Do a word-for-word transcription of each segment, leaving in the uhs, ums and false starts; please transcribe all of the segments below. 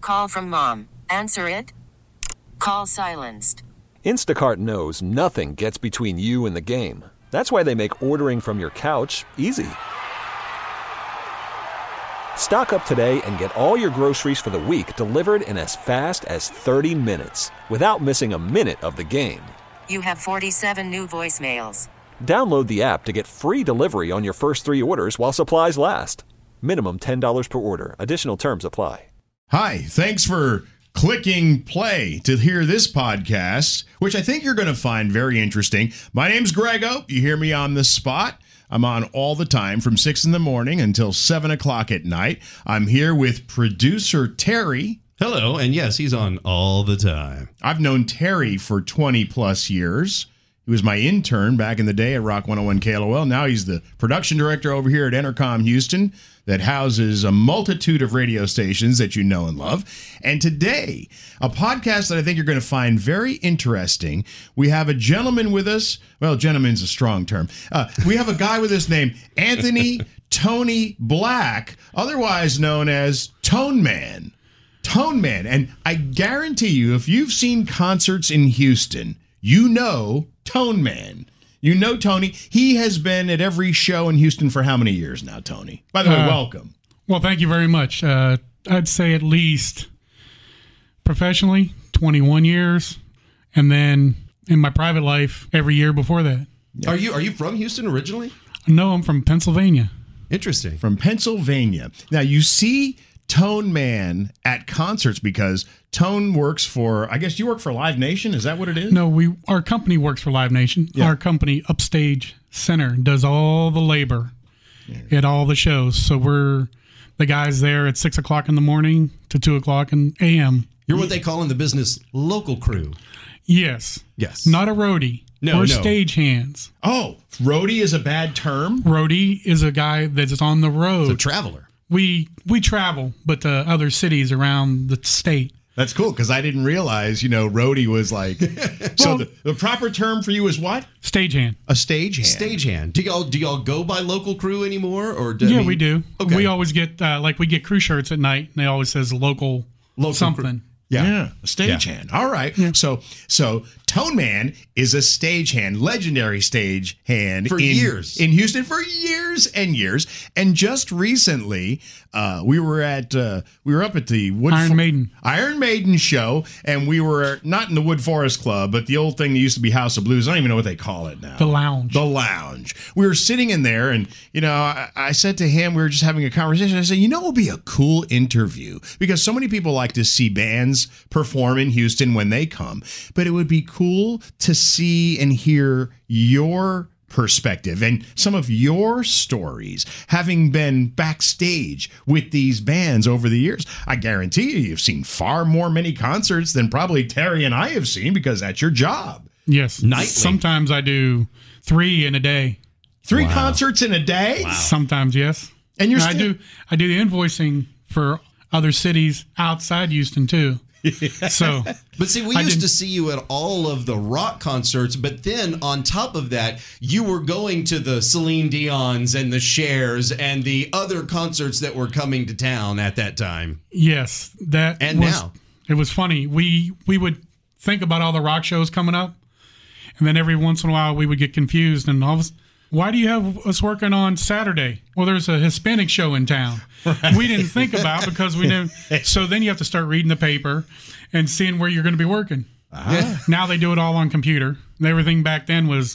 call from mom. Answer it. Call silenced. Instacart knows nothing gets between you and the game. That's why they make ordering from your couch easy. Stock up today and get all your groceries for the week delivered in as fast as thirty minutes without missing a minute of the game. You have forty-seven new voicemails. Download the app to get free delivery on your first three orders while supplies last. Minimum ten dollars per order. Additional terms apply. Hi, thanks for clicking play to hear this podcast, which I think you're going to find very interesting. My name's Grego. You hear me on the spot. I'm on all the time from six in the morning until seven o'clock at night. I'm here with producer Terry. Hello, and yes, he's on all the time. I've known Terry for twenty plus years. He was my intern back in the day at Rock one oh one K L O L. Now he's the production director over here at Entercom Houston that houses a multitude of radio stations that you know and love. And today, a podcast that I think you're going to find very interesting. We have a gentleman with us. Well, gentleman's a strong term. Uh, we have a guy with us named Anthony Tony Black, otherwise known as Tone Man. Tone Man. And I guarantee you, if you've seen concerts in Houston, you know Tone Man. You know Tony. He has been at every show in Houston for how many years now, Tony? By the way, uh, welcome. Well, thank you very much. Uh, I'd say at least professionally, twenty-one years. And then in my private life, every year before that. Are you are you from Houston originally? No, I'm from Pennsylvania. Interesting. From Pennsylvania. Now, you see Tone Man at concerts because Tone works for, I guess you work for Live Nation. Is that what it is? No, we our company works for Live Nation. Yeah. Our company, Upstage Center, does all the labor yeah. at all the shows. So we're the guys there at six o'clock in the morning to two o'clock in a m. You're what they call in the business local crew. Yes. Yes. Not a roadie. No, We're no. stage hands. Oh, roadie is a bad term? Roadie is a guy that's on the road. It's a traveler. We we travel, but to other cities around the state. That's cool, because I didn't realize, you know, roadie was like... so Well, the, the proper term for you is what? Stagehand. A stagehand. Stagehand. Do y'all do y'all go by local crew anymore, or do, I Yeah, mean- we do. Okay. We always get uh, like we get crew shirts at night, and they always says local, Local something. crew. Yeah, Yeah. a stagehand. All right. So so Tone Man is a stagehand, legendary stagehand For in, years. in Houston for years and years. And just recently, uh, we were at uh, we were up at the Wood Iron Maiden. Iron Maiden show, and we were not in the Wood Forest Club, but the old thing that used to be House of Blues. I don't even know what they call it now. The lounge. The lounge. We were sitting in there, and you know, I, I said to him, we were just having a conversation. I said, you know, it would be a cool interview because so many people like to see bands perform in Houston when they come, but it would be cool to see and hear your perspective and some of your stories, having been backstage with these bands over the years. I guarantee you, you've seen far more many concerts than probably Terry and I have seen because that's your job. Yes. Nightly. Sometimes I do three in a day. Three Wow. concerts in a day? Sometimes, yes. And you're I still... do. I do the invoicing for other cities outside Houston too. So, But see, we I used didn't- to see you at all of the rock concerts, but then on top of that, you were going to the Celine Dion's and the Chers and the other concerts that were coming to town at that time. yes, that And was, now. it was funny. We we would think about all the rock shows coming up, and then every once in a while we would get confused and all of a sudden, why do you have us working on Saturday? Well, there's a Hispanic show in town. Right. We didn't think about because we didn't. So then you have to start reading the paper and seeing where you're going to be working. Uh-huh. Now they do it all on computer. Everything back then was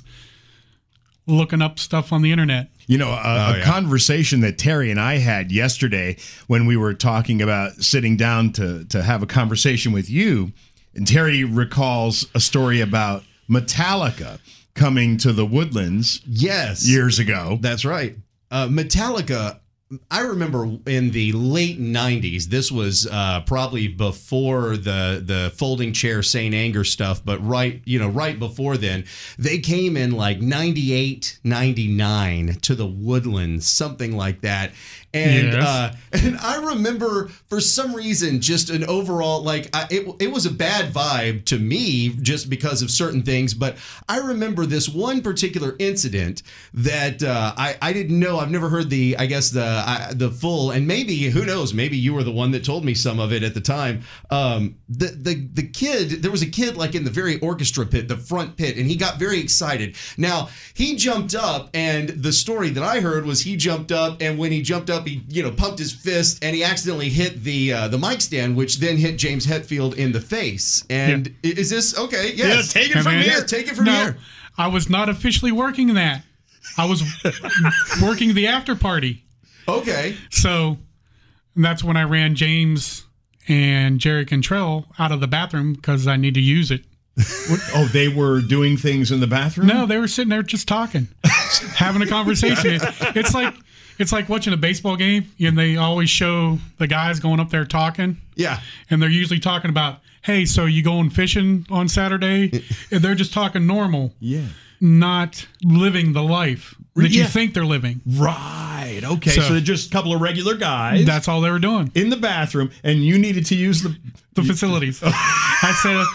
looking up stuff on the internet. You know, a, Oh, a yeah. conversation that Terry and I had yesterday when we were talking about sitting down to, to have a conversation with you, and Terry recalls a story about Metallica coming to the Woodlands Yes. years ago. That's right. Uh, Metallica, I remember in the late nineties, this was uh, probably before the the folding chair Saint Anger stuff, but right, you know, right before then, they came in like ninety-eight, ninety-nine to the Woodlands, something like that. And Yes. uh, and I remember for some reason just an overall like I, it it was a bad vibe to me just because of certain things. But I remember this one particular incident that uh, I I didn't know. I've never heard the I guess the I, the full, and maybe who knows, maybe you were the one that told me some of it at the time. Um, the the the kid there was a kid like in the very orchestra pit, the front pit, and he got very excited. Now he jumped up, and the story that I heard was he jumped up, and when he jumped up, he you know pumped his fist, and he accidentally hit the uh, the mic stand, which then hit James Hetfield in the face. And Yeah. is this okay? Yes. Yeah, take it And from then- here. Yeah, take it from no, here. I was not officially working that. I was working the after party. Okay. So that's when I ran James and Jerry Cantrell out of the bathroom because I need to use it. What? Oh, they were doing things in the bathroom? No, they were sitting there just talking, having a conversation. It's like it's like watching a baseball game, and they always show the guys going up there talking, Yeah. and they're usually talking about, "Hey, so you going fishing on Saturday?" And they're just talking normal, Yeah. not living the life that Yeah. you think they're living. Right. Okay. So, So- they're just a couple of regular guys That's all they were doing. in the bathroom, and you needed to use the. The facilities. I said,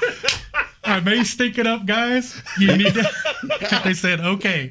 I may stink it up, guys. You need to. They said, okay.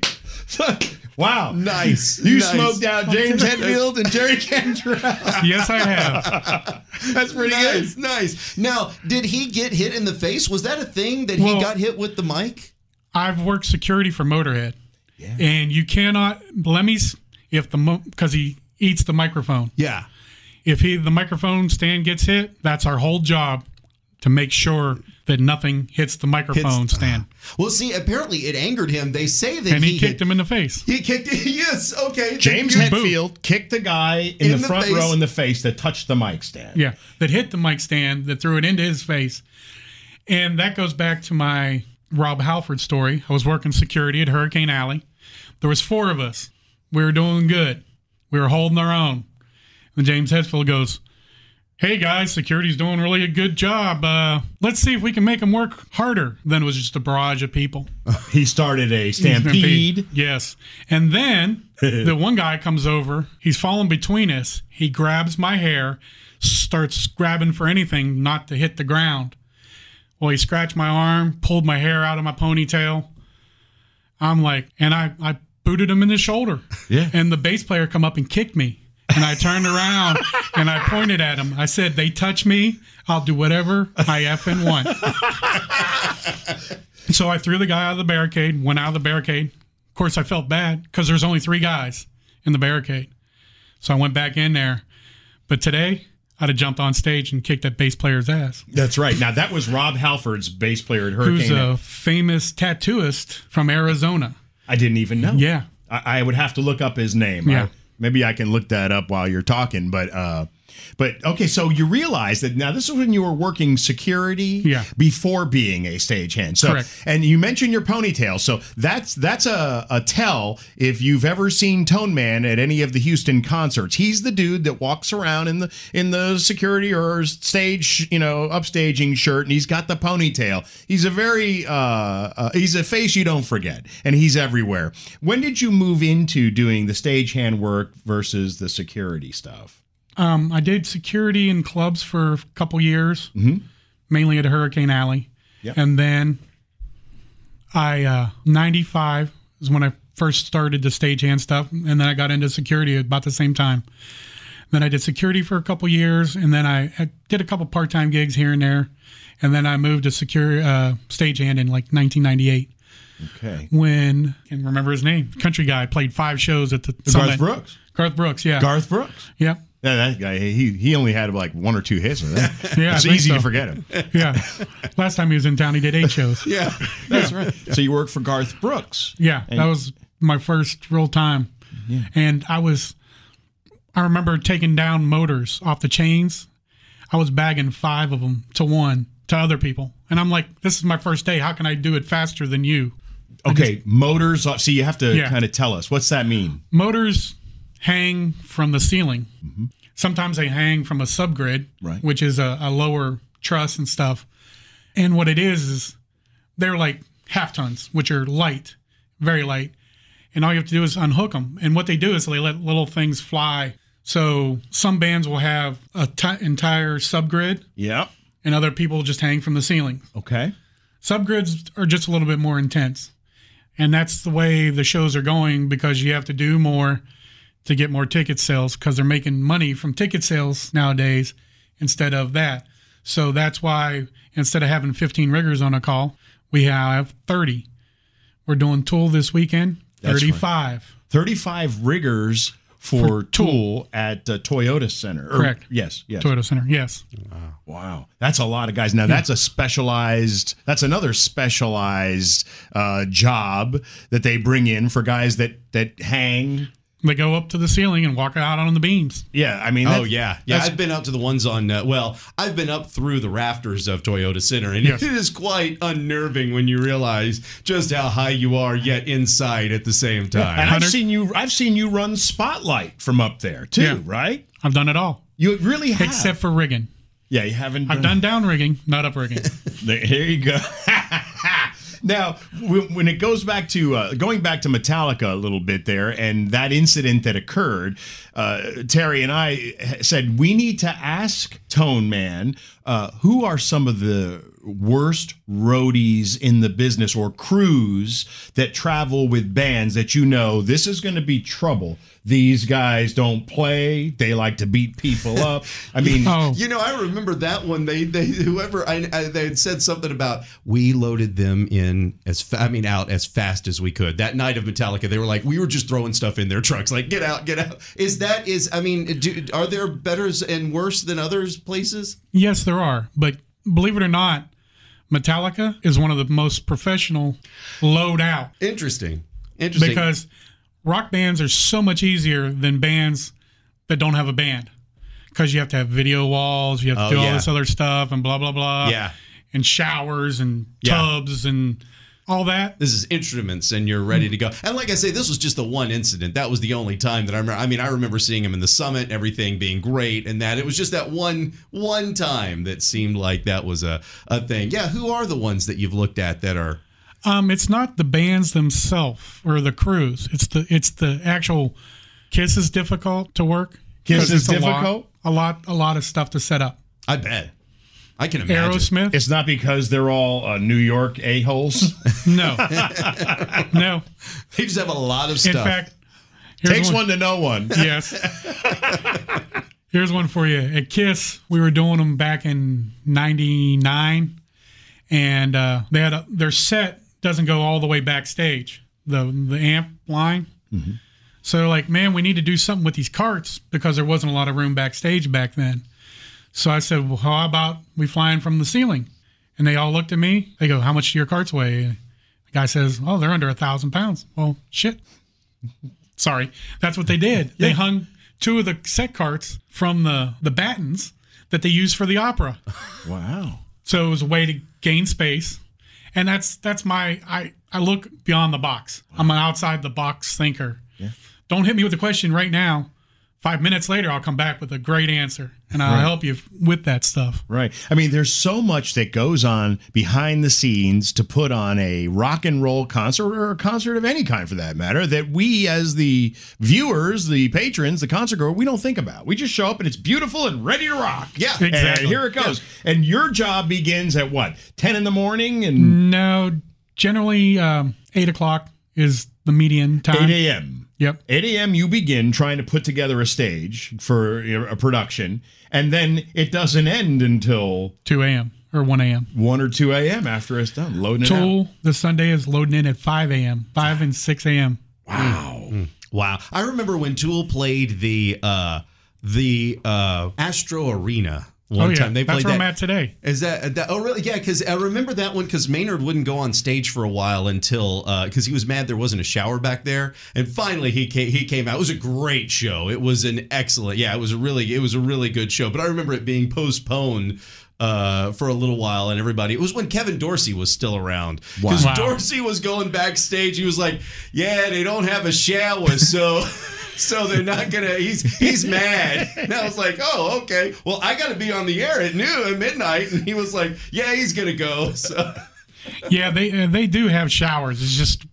Wow. Nice. You Nice. smoked out James Hetfield and Jerry Cantrell. Yes, I have. That's pretty Nice, good. nice. Now, did he get hit in the face? Was that a thing that Well- he got hit with the mic? I've worked security for Motorhead, and you cannot Lemmy's if the because he eats the microphone. Yeah. If he the microphone stand gets hit, that's our whole job to make sure that nothing hits the microphone Hits- stand. Well, see, apparently it angered him. They say that And he, he kicked hit, him in the face. He kicked it. Yes. Okay. James You- Hetfield kicked the guy in, In the, the front face. row in the face that touched the mic stand. Yeah, that hit the mic stand, that threw it into his face. And that goes back to my Rob Halford story. I was working security at Hurricane Alley. There was four of us. We were doing good. We were holding our own. And James Hetfield goes, "Hey guys, security's doing really a good job. Uh, let's see if we can make them work harder." Then it was just a barrage of people. He started a stampede. Yes. And then the one guy comes over. He's falling between us. He grabs my hair, starts grabbing for anything not to hit the ground. Well, he scratched my arm, pulled my hair out of my ponytail. I'm like, and I, I booted him in the shoulder. Yeah. And the bass player come up and kicked me. And I turned around and I pointed at him. I said, "They touch me, I'll do whatever I effing want." So I threw the guy out of the barricade, went out of the barricade. Of course, I felt bad because there's only three guys in the barricade. So I went back in there. But today, I'd have jumped on stage and kicked that bass player's ass, That's right. Now, that was Rob Halford's bass player at who's Hurricane. a famous tattooist from Arizona. I didn't even know. Yeah. I, I would have to look up his name. Yeah. I- maybe I can look that up while you're talking. But, uh, but okay, so you realize that now this is when you were working security Yeah. before being a stagehand. So, Correct. and you mentioned your ponytail. So that's that's a, a tell if you've ever seen Tone Man at any of the Houston concerts. He's the dude that walks around in the in the security or stage, you know, upstaging shirt, and he's got the ponytail. He's a very uh, uh he's a face you don't forget, and he's everywhere. When did you move into doing the stagehand work versus the security stuff? Um, I did security in clubs for a couple years, mainly at Hurricane Alley. Yep. And then I, uh, ninety-five is when I first started the stagehand stuff. And then I got into security at about the same time. Then I did security for a couple years. And then I, I did a couple part-time gigs here and there. And then I moved to secure, uh, stagehand in like nineteen ninety-eight. Okay. When, I can't remember his name, country guy, played five shows at the Garth Summit. Brooks. Garth Brooks, yeah. Garth Brooks. Yeah. Yeah, that guy. He he only had like one or two hits. Right? Yeah, I It's think easy so. to forget him. Yeah. Last time he was in town, he did eight shows. Yeah. That's right. So you worked for Garth Brooks. Yeah, And- that was my first real time. And I was, I remember taking down motors off the chains. I was bagging five of them to one to other people. And I'm like, this is my first day. How can I do it faster than you? Okay, motors. off- So you have to Yeah. kind of tell us what's that mean? Motors hang from the ceiling. Sometimes they hang from a subgrid, Right. which is a, a lower truss and stuff. And what it is, is they're like half tons, which are light, very light. And all you have to do is unhook them. And what they do is they let little things fly So some bands will have a t- entire subgrid, Yep. and other people just hang from the ceiling. Okay. Subgrids are just a little bit more intense. And that's the way the shows are going because you have to do more to get more ticket sales because they're making money from ticket sales nowadays instead of that. So that's why instead of having fifteen riggers on a call, we have thirty. We're doing Tool this weekend, That's thirty-five. thirty-five riggers for, For Tool, Tool. at uh, Toyota Center. Or- Correct. Yes, yes. Toyota Center, yes. Wow. That's a lot of guys. Now, that's a specialized, that's another specialized uh, job that they bring in for guys that, that hang. They go up to the ceiling and walk out on the beams. Yeah, I mean, Oh that's- yeah, yeah. that's- I've been up to the ones on. Uh, well, I've been up through the rafters of Toyota Center, and Yes. it is quite unnerving when you realize just how high you are, yet inside at the same time. And I've Hunter- seen you. I've seen you run Spotlight from up there too, Yeah. right? I've done it all, You really have. except for rigging. yeah, you haven't. I've done down rigging, not up rigging. There, here you go. Now, when when it goes back to uh, going back to Metallica a little bit there, and that incident that occurred, uh, Terry and I said we need to ask Tone Man uh, who are some of the worst roadies in the business or crews that travel with bands that you know this is going to be trouble. These guys don't play. They like to beat people up. I mean, Oh, You know, I remember that one. They, they, whoever, I, I, they had said something about we loaded them in as, fa- I mean, out as fast as we could. That night of Metallica, they were like, we were just throwing stuff in their trucks, like get out, get out. Is that is? I mean, do, are there betters and worse than others places? yes, there are. But believe it or not, Metallica is one of the most professional load out Interesting, interesting. because rock bands are so much easier than bands that don't have a band because you have to have video walls, you have to Oh, do all yeah. this other stuff and blah, blah, blah. Yeah. And showers and Yeah. tubs and all that. This is instruments, and you're ready to go. And like I say, this was just the one incident. That was the only time that I remember. I mean, I remember seeing him in the Summit, everything being great, and that it was just that one one time that seemed like that was a a thing. Yeah, who are the ones that you've looked at that are? Um, it's not the bands themselves or the crews. It's the it's the actual. Kiss is difficult to work. Kiss 'cause is it's a lot- difficult? A lot, a lot of stuff to set up. I bet. I can imagine. Aerosmith. it's not because they're all uh, New York a-holes. No, no. They just have a lot of In stuff. fact, here's Takes one to know one. Yes. Here's one for you. At Kiss, we were doing them back in ninety-nine, and uh, they had a, their set doesn't go all the way backstage, the the amp line. So they're like, man, we need to do something with these carts because there wasn't a lot of room backstage back then. So I said, well, how about we fly in from the ceiling? And they all looked at me. They go, how much do your carts weigh? The guy says, oh, they're under a thousand pounds. Well, shit. Sorry. That's what they did. They hung two of the set carts from the, the battens that they used for the opera. Wow. So it was a way to gain space. And that's that's my I, I look beyond the box. I'm an outside the box thinker. Yeah. Don't hit me with a question right now. Five minutes later, I'll come back with a great answer, and I'll help you with that stuff. Right. I mean, there's so much that goes on behind the scenes to put on a rock and roll concert or a concert of any kind for that matter that we as the viewers, the patrons, the concert goer, we don't think about. We just show up and it's beautiful and ready to rock. Yeah. And Exactly. here it goes. And your job begins at what? ten in the morning and No, generally um, eight o'clock is the median time. eight a.m. Yep. eight a.m. you begin trying to put together a stage for a production, and then it doesn't end until two a.m. or one a.m. one or two a.m. after it's done, loading it out. Tool, the Sunday is loading in at five a.m., five and six a.m. Wow. Wow. I remember when Tool played the uh, the uh, Astro Arena one Oh, yeah. time. They That's played where that. I'm at today. Is that, that oh really? Yeah, because I remember that one because Maynard wouldn't go on stage for a while until because he was mad there wasn't a shower back there, and finally he came, he came out. It was a great show. It was an excellent. Yeah, it was a really it was a really good show. But I remember it being postponed uh, for a little while, and everybody. It was when Kevin Dorsey was still around because Wow. Dorsey was going backstage. He was like, "Yeah, they don't have a shower, so." So they're not gonna. He's he's mad. And I was like, oh, okay. Well, I got to be on the air at noon, at midnight, and he was like, yeah, he's gonna go. So Yeah, they uh, they do have showers. It's just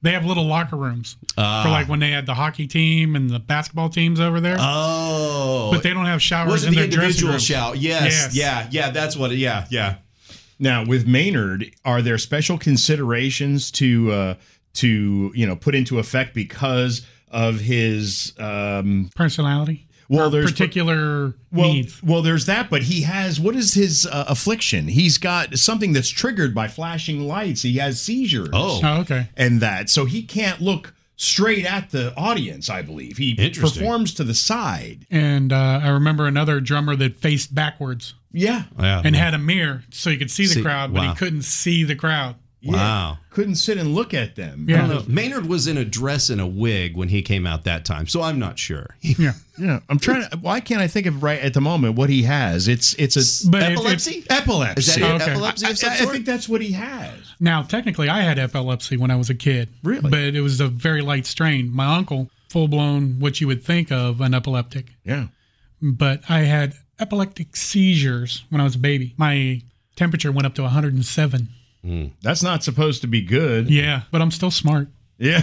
They have little locker rooms Ah. for like when they had the hockey team and the basketball teams over there. Oh. But they don't have showers Was it in the their dressing individual rooms. shower? Yes. Yes. Yeah. Yeah. That's what. It, yeah. Yeah. Now, with Maynard, are there special considerations to uh, to you know put into effect because of his um, Personality. well, Or there's particular well, needs. well, there's that, but he has what is his uh, affliction? He's got something that's triggered by flashing lights. He has seizures. Oh. Oh, okay. and that, so he can't look straight at the audience. I believe he Interesting. performs to the side. And uh, I remember another drummer that faced backwards Yeah, Yeah. and had a mirror so he could see the See- crowd, but wow. he couldn't see the crowd. yeah. Wow. Couldn't sit and look at them. Yeah. I don't know. Maynard was in a dress and a wig when he came out that time, so I'm not sure. Yeah. Yeah, I'm trying to. Why can't I think of right at the moment what he has? It's it's a But it- epilepsy. epilepsy. Is that Oh, it? okay. Epilepsy I, of some I- I sort? think that's what he has. Now, technically, I had epilepsy when I was a kid. Really? But it was a very light strain. My uncle, full blown, what you would think of an epileptic. Yeah. But I had epileptic seizures when I was a baby. My temperature went up to one hundred seven. That's not supposed to be good. Yeah, but I'm still smart. Yeah.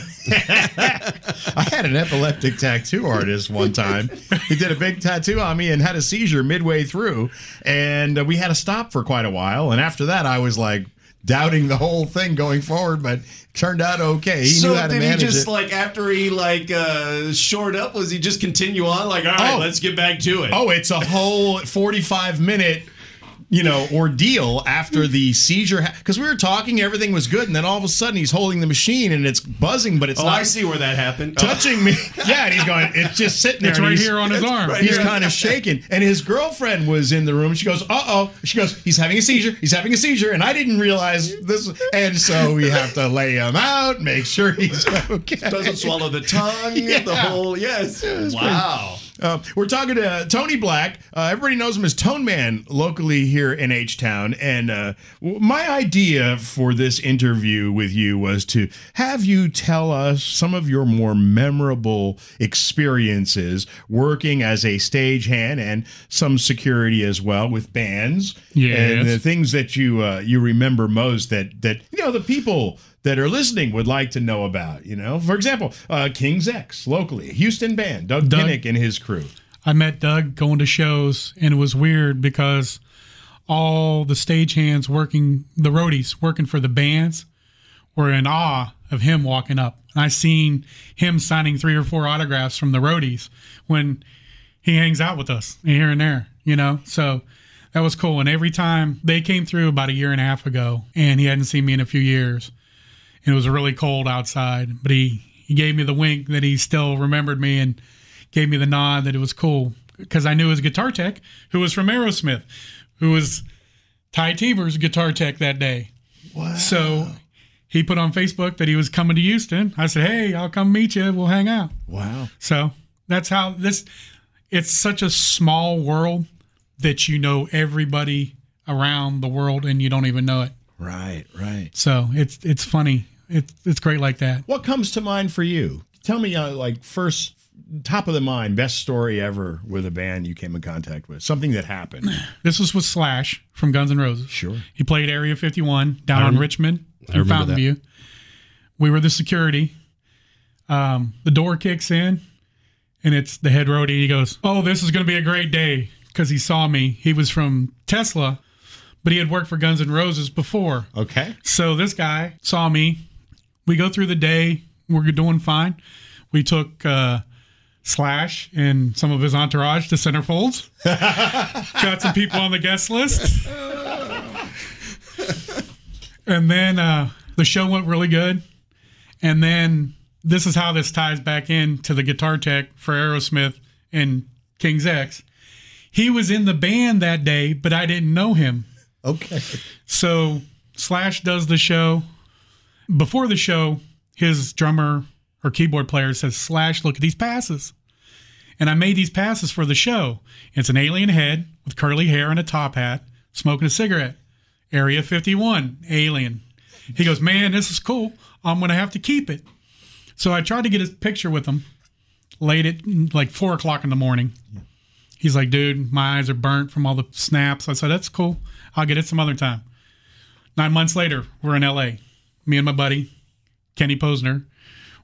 I had an epileptic tattoo artist one time. He did a big tattoo on me and had a seizure midway through. And uh, we had to stop for quite a while. And after that, I was like doubting the whole thing going forward, but turned out okay. He so knew how to did he manage just it. like after he like uh shored up? Was he just continue on like all right, Oh. let's get back to it? Oh, it's a whole forty-five minute, you know, ordeal after the seizure. Because we were talking, everything was good. And then all of a sudden he's holding the machine and it's buzzing, but it's Oh, not I see where that happened. touching me. Yeah, and he's going, it's just sitting there. It's and right he's- here on his arm. right He's here. kind of shaking. And his girlfriend was in the room. She goes, uh-oh. She goes, he's having a seizure. He's having a seizure. And I didn't realize this. And so we have to lay him out, make sure he's okay. Doesn't swallow the tongue. Yeah. The whole yes. Wow. Uh, we're talking to Tony Black. Uh, everybody knows him as Tone Man locally here in H-Town. And uh, w- my idea for this interview with you was to have you tell us some of your more memorable experiences working as a stagehand and some security as well with bands. Yes. And the things that you uh, you remember most that, that, you know, the people that are listening would like to know about, you know. For example, uh, King's X, locally, a Houston band, Doug, Doug. Pinnick and his crew. I met Doug going to shows, and it was weird because all the stagehands working, the roadies working for the bands, were in awe of him walking up. And I seen him signing three or four autographs from the roadies when he hangs out with us here and there, you know. So that was cool. And every time they came through about a year and a half ago, and he hadn't seen me in a few years, and it was really cold outside, but he, he gave me the wink that he still remembered me and gave me the nod that it was cool because I knew his guitar tech, who was from Aerosmith, who was Ty Teber's guitar tech that day. Wow. So he put on Facebook that he was coming to Houston. I said, hey, I'll come meet you. We'll hang out. Wow. So that's how this, it's such a small world that you know everybody around the world and you don't even know it. Right, right. So it's it's funny. It's it's great like that. What comes to mind for you? Tell me, uh, like, first, top of the mind, best story ever with a band you came in contact with. Something that happened. This was with Slash from Guns N' Roses. Sure. He played Area fifty-one down I on rem- Richmond I in remember Fountain that. View. We were the security. Um, the door kicks in, and it's the head roadie. He goes, "Oh, this is going to be a great day," because he saw me. He was from Tesla, but he had worked for Guns N' Roses before. Okay. So this guy saw me. We go through the day. We're doing fine. We took uh, Slash and some of his entourage to Centerfolds. Got some people on the guest list. And then uh, the show went really good. And then this is how this ties back in to the guitar tech for Aerosmith and King's X. He was in the band that day, but I didn't know him. Okay. So Slash does the show. Before the show, his drummer or keyboard player says, Slash, look at these passes. And I made these passes for the show. It's an alien head with curly hair and a top hat, smoking a cigarette. Area fifty-one, alien. He goes, man, this is cool. I'm going to have to keep it. So I tried to get his picture with him late at like four o'clock in the morning. He's like, dude, my eyes are burnt from all the snaps. I said, that's cool. I'll get it some other time. Nine months later, we're in L A. Me and my buddy, Kenny Posner,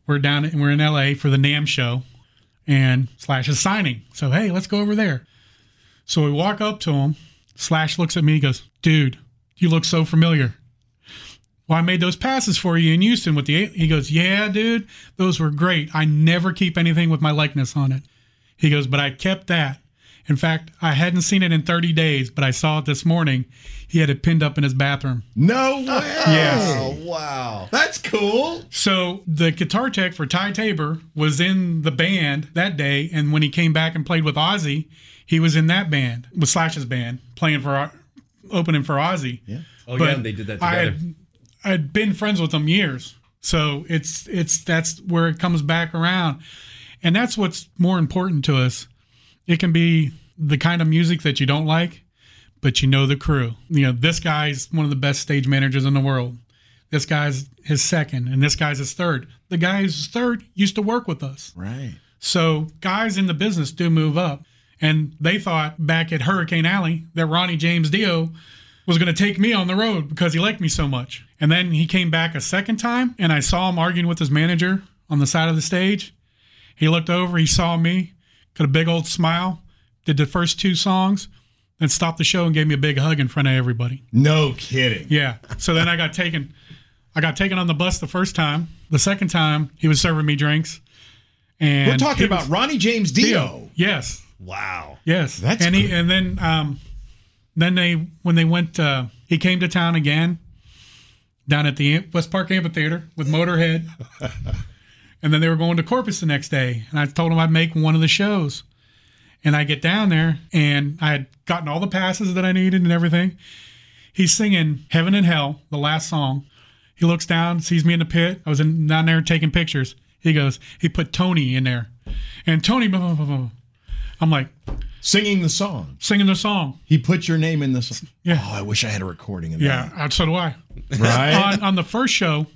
we're down and we're in L A for the NAMM show, and Slash is signing. So hey, let's go over there. So we walk up to him. Slash looks at me, he goes, "Dude, you look so familiar. Well, I made those passes for you in Houston with the." He goes, "Yeah, dude, those were great. I never keep anything with my likeness on it." He goes, "But I kept that. In fact, I hadn't seen it in thirty days, but I saw it this morning. He had it pinned up in his bathroom." No way. Yes. Oh, wow. That's cool. So the guitar tech for Ty Tabor was in the band that day, and when he came back and played with Ozzy, he was in that band, with Slash's band, playing for, opening for Ozzy. Yeah. Oh, But yeah, they did that I together. had, I'd been friends with them years, so it's it's that's where it comes back around, and that's what's more important to us. It can be the kind of music that you don't like, but you know the crew. You know, this guy's one of the best stage managers in the world. This guy's his second, and this guy's his third. The guy who's third used to work with us. Right. So guys in the business do move up. And they thought back at Hurricane Alley that Ronnie James Dio was going to take me on the road because he liked me so much. And then he came back a second time, and I saw him arguing with his manager on the side of the stage. He looked over, he saw me, got a big old smile, did the first two songs, then stopped the show and gave me a big hug in front of everybody. No kidding. Yeah. So then I got taken I got taken on the bus the first time. The second time, he was serving me drinks. And We're talking he about was- Ronnie James Dio. Yes. Wow. Yes. That's and he cool. and then um then they when they went uh he came to town again down at the West Park Amphitheater with Motorhead. And then they were going to Corpus the next day, and I told him I'd make one of the shows. And I get down there, and I had gotten all the passes that I needed and everything. He's singing Heaven and Hell, the last song. He looks down, sees me in the pit. I was in, down there taking pictures. He goes, he put Tony in there. And Tony, blah, blah, blah, blah. I'm like, Singing the song. singing the song. He put your name in the song. Yeah. Oh, I wish I had a recording of Yeah, that. uh, so do I. Right? on, on the first show,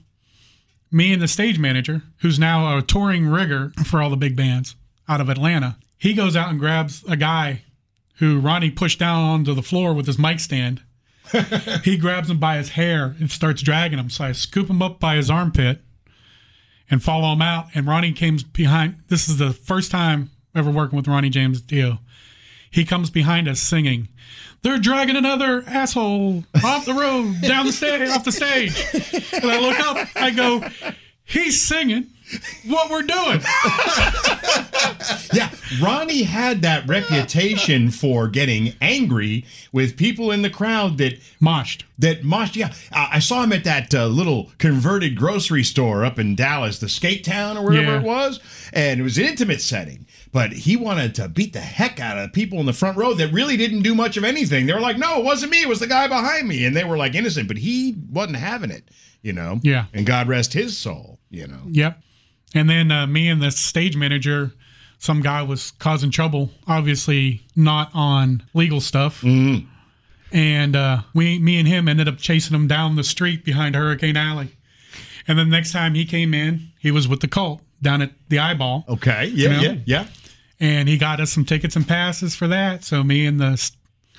me and the stage manager, who's now a touring rigger for all the big bands out of Atlanta, he goes out and grabs a guy who Ronnie pushed down onto the floor with his mic stand. He grabs him by his hair and starts dragging him. So I scoop him up by his armpit and follow him out. And Ronnie comes behind. This is the first time ever working with Ronnie James Dio. He comes behind us singing, "They're dragging another asshole off the road, down the stage, off the stage." And I look up, I go, he's singing what we're doing. Yeah, Ronnie had that reputation for getting angry with people in the crowd that Moshed. that moshed. Yeah, uh, I saw him at that uh, little converted grocery store up in Dallas, the Skate Town or wherever Yeah. it was, and it was an intimate setting. But he wanted to beat the heck out of people in the front row that really didn't do much of anything. They were like, "No, it wasn't me. It was the guy behind me," and they were like innocent, but he wasn't having it. You know. Yeah. And God rest his soul. You know. Yep. And then uh, me and the stage manager, some guy was causing trouble, obviously not on legal stuff. Mm-hmm. And uh, we, me and him ended up chasing him down the street behind Hurricane Alley. And then the next time he came in, he was with the Cult down at the Eyeball. Okay. Yeah. You know? Yeah. Yeah. And he got us some tickets and passes for that. So me and the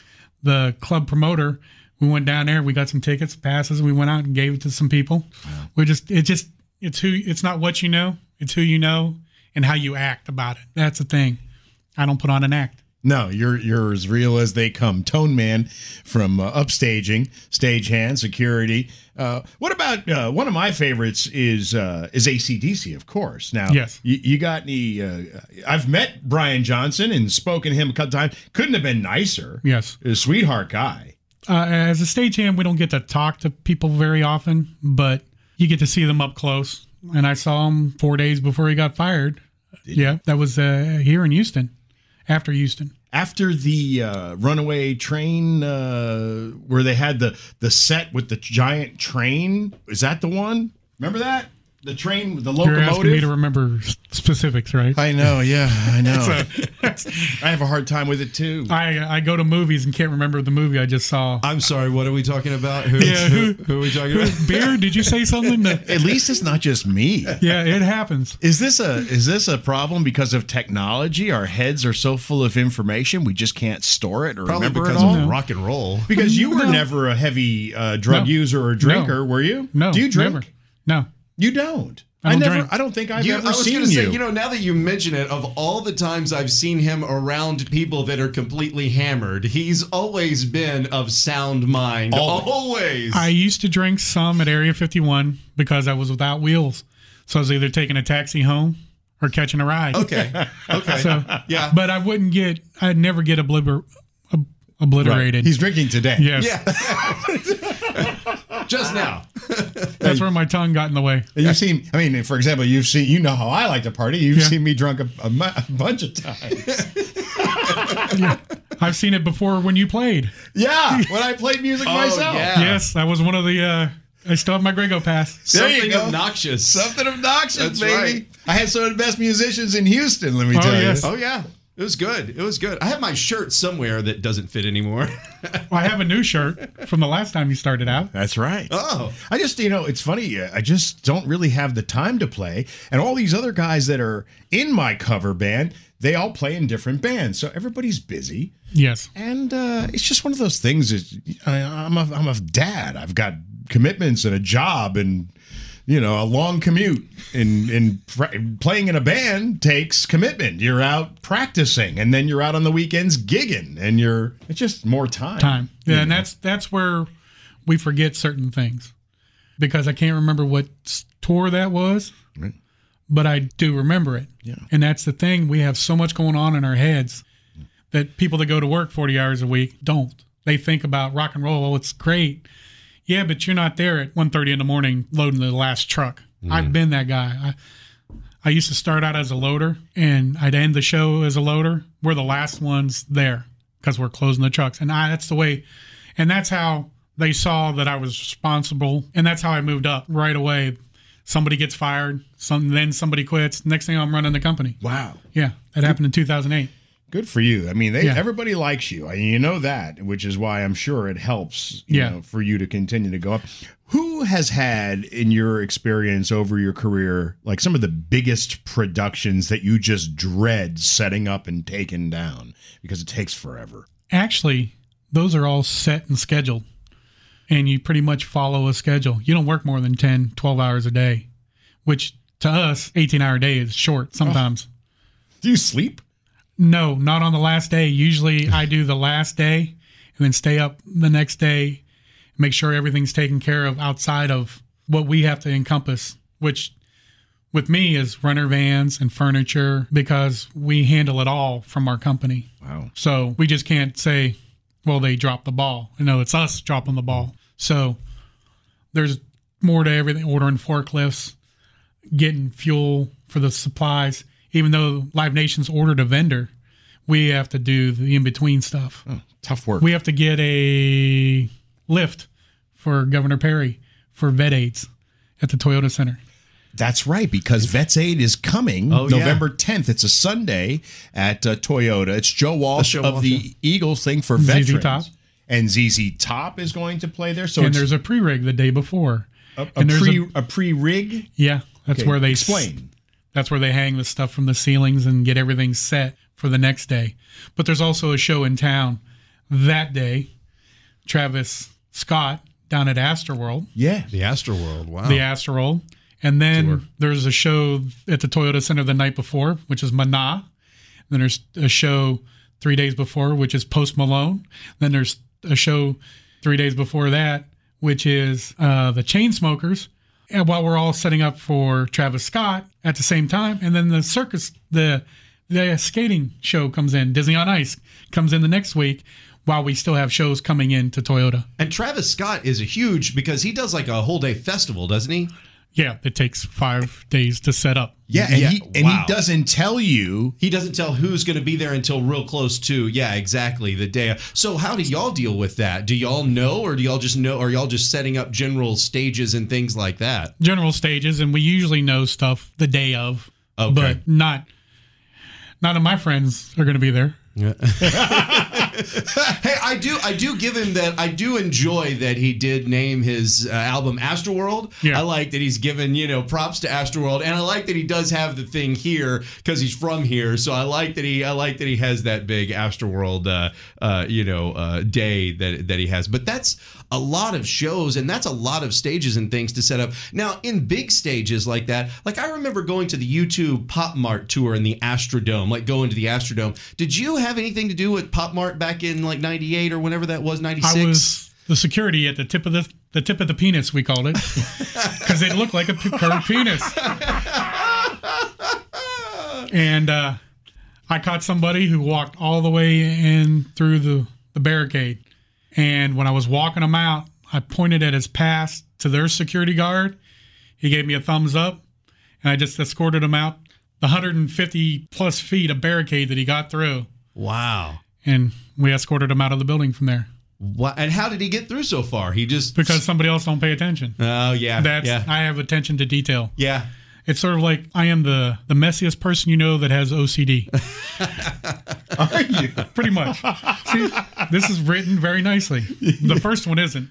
the club promoter, we went down there. We got some tickets, passes. And we went out and gave it to some people. Wow. We just it just it's who it's not what you know, it's who you know and how you act about it. That's the thing. I don't put on an act. No, you're you're as real as they come. Tone Man from uh, upstaging, stagehand, security. Uh, what about uh, one of my favorites is uh, is A C D C, of course. Now, Yes. you, you got any? Uh, I've met Brian Johnson and spoken to him a couple times. Couldn't have been nicer. Yes. A sweetheart guy. Uh, as a stagehand, we don't get to talk to people very often, but you get to see them up close. And I saw him four days before he got fired. Did yeah, that was uh, here in Houston. After Houston. After the uh, runaway train, uh, where they had the the set with the giant train, is that the one? Remember that? The train with the You're asking me locomotive? to remember s- specifics, right? I know, yeah, I know. So, I have a hard time with it too. I I go to movies and can't remember the movie I just saw. I'm sorry, what are we talking about? Who, Yeah, who, who- who are we talking about? Beer? Did you say something? That, At least it's not just me. yeah, it happens. Is this a is this a problem because of technology? Our heads are so full of information we just can't store it or Probably remember because it all. of rock and roll. Because you were No. never a heavy uh, drug No. user or drinker, No. were you? No. Do you drink? Never. No. You don't. I I, don't never. drink. I don't think I've You, ever I was seen going to you. say, you know, now that you mention it, of all the times I've seen him around people that are completely hammered, he's always been of sound mind. Always. Always. I used to drink some at Area fifty-one because I was without wheels. So I was either taking a taxi home or catching a ride. Okay. Okay. So, yeah. but I wouldn't get, I'd never get obliter- ob- obliterated. He's drinking today. Yes. Yeah. Just now. That's where my tongue got in the way. You've seen, I mean, for example, you've seen, you know how I like to party. You've Yeah. seen me drunk a, a, mu- a bunch of times. Yeah. I've seen it before when you played. Yeah, when I played music Oh, myself. yeah. Yes, that was one of the, uh, I still have my Grego pass. There you Something go. obnoxious. Something obnoxious, That's baby. right. I had some of the best musicians in Houston, let me Oh, tell yes. you. Oh, yeah. It was good. It was good. I have my shirt somewhere that doesn't fit anymore. Well, I have a new shirt from the last time you started out. That's right. Oh. I just, you know, it's funny. uh, I just don't really have the time to play. And all these other guys that are in my cover band, they all play in different bands. So everybody's busy. Yes. And uh, it's just one of those things. Is I, I'm, a, I'm a dad. I've got commitments and a job and, you know, a long commute. And, and pr- playing in a band takes commitment. You're out practicing and then you're out on the weekends gigging. And you're, it's just more time. Time. Yeah, you and know. that's that's where we forget certain things. Because I can't remember what s- tour that was, Right. but I do remember it. Yeah. And that's the thing. We have so much going on in our heads that people that go to work forty hours a week don't. They think about rock and roll. Oh, it's great. Yeah, but you're not there at one thirty in the morning loading the last truck. I've been that guy. I, I used to start out as a loader, and I'd end the show as a loader. We're the last ones there because we're closing the trucks. And I, that's the way, and that's how they saw that I was responsible, and that's how I moved up right away. Somebody gets fired, some, then somebody quits. Next thing I'm running the company. Wow. Yeah, that happened in two thousand eight. Good for you. I mean, they, Yeah. everybody likes you. I mean, you know that, which is why I'm sure it helps, you Yeah. know, for you to continue to go up. Who has had, in your experience over your career, like some of the biggest productions that you just dread setting up and taking down because it takes forever? Actually, those are all set and scheduled, and you pretty much follow a schedule. You don't work more than ten, twelve hours a day, which to us, eighteen hour day is short sometimes. Do you sleep? No, not on the last day. Usually I do the last day and then stay up the next day, make sure everything's taken care of outside of what we have to encompass, which with me is runner vans and furniture because we handle it all from our company. Wow. So we just can't say, well, they dropped the ball. No, it's us dropping the ball. So there's more to everything, ordering forklifts, getting fuel for the supplies. Even though Live Nation's ordered a vendor, we have to do the in-between stuff. Oh, tough work. We have to get a lift for Governor Perry for vet aids at the Toyota Center. That's right, because Vets Aid is coming Oh, yeah. November tenth. It's a Sunday at uh, Toyota. It's Joe Walsh Joe of Walsh, the yeah. Eagles thing for Z Z veterans. Top. And Z Z Top is going to play there. So And it's there's a pre-rig the day before. a, a, and there's pre, a- a pre-rig. Yeah, that's Okay, where they explain. That's where they hang the stuff from the ceilings and get everything set for the next day. But there's also a show in town that day. Travis Scott down at Astroworld, Yeah. The Astroworld. Wow. the Astroworld. And then Sure. there's a show at the Toyota Center the night before, which is Mana. Then there's a show three days before, which is Post Malone. Then there's a show three days before that, which is uh, the Chainsmokers. And while we're all setting up for Travis Scott at the same time, and then the circus, the the skating show comes in, Disney on Ice comes in the next week, while we still have shows coming in to Toyota. And Travis Scott is a huge because he does like a whole day festival, doesn't he? Yeah, it takes five days to set up. Yeah, and Yeah, he and wow. he doesn't tell you. He doesn't tell who's going to be there until real close to, yeah, exactly, the day. So how do y'all deal with that? Do y'all know, or do y'all just know, or y'all just setting up general stages and things like that? General stages, and we usually know stuff the day of, Okay. but not none of my friends are going to be there. Hey, I do I do give him that. I do enjoy that he did name his uh, album Astroworld. Yeah. I like that he's given, you know, props to Astroworld, and I like that he does have the thing here because he's from here. So I like that he I like that he has that big Astroworld uh, uh, you know, uh, day that that he has. But that's a lot of shows, and that's a lot of stages and things to set up. Now, in big stages like that, like I remember going to the U two Pop Mart tour in the Astrodome, like going to the Astrodome. Did you have anything to do with Pop Mart back in like ninety-eight or whenever that was, ninety-six? I was the security at the tip of the the tip of the penis, we called it, because it looked like a p- curved penis. And uh, I caught somebody who walked all the way in through the, the barricade. And when I was walking him out, I pointed at his pass to their security guard. He gave me a thumbs up, and I just escorted him out the one hundred fifty plus feet of barricade that he got through. Wow. And we escorted him out of the building from there. What? And how did he get through so far? He just Because somebody else don't pay attention. Oh yeah, That's yeah, I have attention to detail. yeah. It's sort of like I am the, the messiest person you know that has O C D. Are you? Pretty much. See, this is written very nicely. The first one isn't.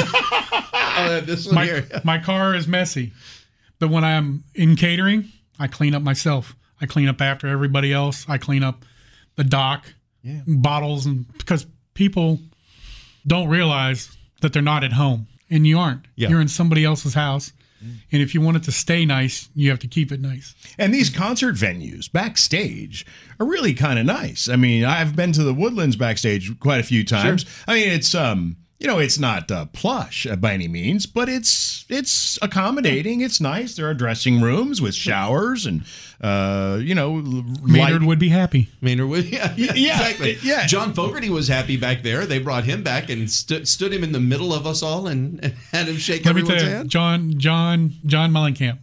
Oh, this one My, here. my car is messy. But when I'm in catering, I clean up myself. I clean up after everybody else. I clean up the dock, Yeah. bottles, and because people don't realize that they're not at home. And you aren't. Yeah. You're in somebody else's house. And if you want it to stay nice, you have to keep it nice. And these concert venues backstage are really kind of nice. I mean, I've been to the Woodlands backstage quite a few times. Sure. I mean, it's um, you know, it's not uh, plush uh, by any means, but it's it's accommodating. It's nice. There are dressing rooms with showers and uh, you know, Maynard light- would be happy. Maynard would, yeah, yeah, exactly. yeah. John Fogerty was happy back there. They brought him back and stu- stood him in the middle of us all and, and had him shake Let me everyone's tell you, hand. John, John, John Mellencamp.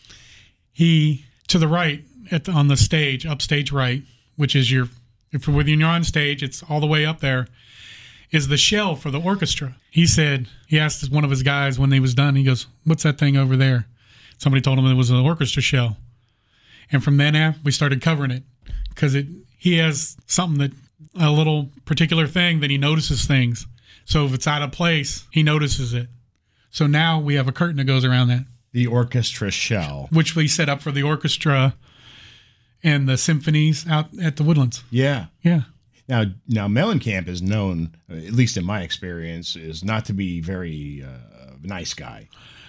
He to the right at the, on the stage, upstage right, which is your if you're when you're on stage, it's all the way up there. Is the shell for the orchestra. He said he asked one of his guys when he was done. He goes, "What's that thing over there?" Somebody told him it was an orchestra shell. And from then on, we started covering it because it he has something that a little particular thing that he notices things. So if it's out of place, he notices it. So now we have a curtain that goes around that, the orchestra shell. which we set up for the orchestra and the symphonies out at the Woodlands. Yeah. Yeah. Now, now Mellencamp is known, at least in my experience, is not to be very uh, nice guy.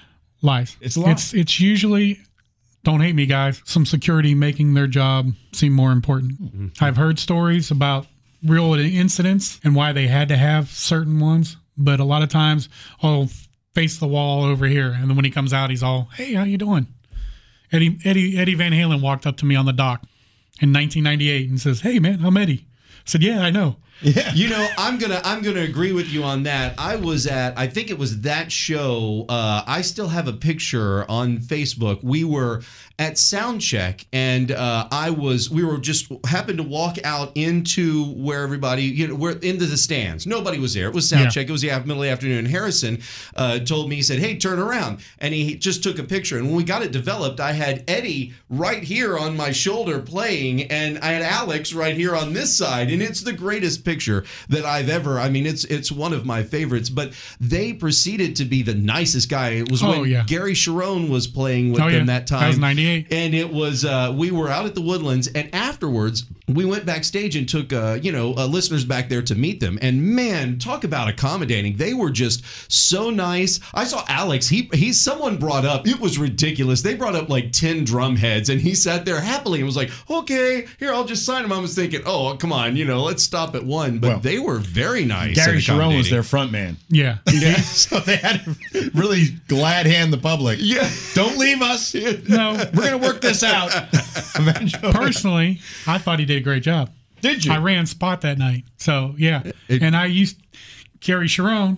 Lies. It's a lie. It's it's usually, don't hate me, guys, some security making their job seem more important. Mm-hmm. I've heard stories about real incidents and why they had to have certain ones, but a lot of times, oh, face the wall over here, and then when he comes out, he's all, "Hey, how you doing?" Eddie Eddie Eddie Van Halen walked up to me on the dock in nineteen ninety-eight and says, "Hey, man, I'm Eddie." I said, "Yeah, I know." Yeah. You know, I'm gonna I'm gonna agree with you on that. I was at I think it was that show. Uh, I still have a picture on Facebook. We were at Soundcheck, and uh, I was we were just happened to walk out into where everybody you know we're into the stands. Nobody was there. It was Soundcheck. Yeah. It was the af- middle of the afternoon. Harrison uh, told me, he said, "Hey, turn around," and he just took a picture. And when we got it developed, I had Eddie right here on my shoulder playing, and I had Alex right here on this side, and it's the greatest picture that I've ever. I mean, it's it's one of my favorites. But they proceeded to be the nicest guy. It was Oh, when yeah. Gary Sharon was playing with Oh, them yeah. that time. That was ninety-eight. And it was, uh, we were out at the Woodlands, and afterwards, we went backstage and took, uh, you know, uh, listeners back there to meet them. And man, talk about accommodating. They were just so nice. I saw Alex. He, he, someone brought up, it was ridiculous. They brought up like ten drum heads, and he sat there happily and was like, "Okay, here, I'll just sign them." I was thinking, oh, come on, you know, let's stop at one. But Well, they were very nice. Gary and Sharon was accommodating. their front man. Yeah. Yeah. So they had to really glad hand the public. Yeah. Don't leave us. No, We're going to work this out eventually. personally, I thought he did a great job. Did you? I ran spot that night. So, yeah. And I used Gary Sharon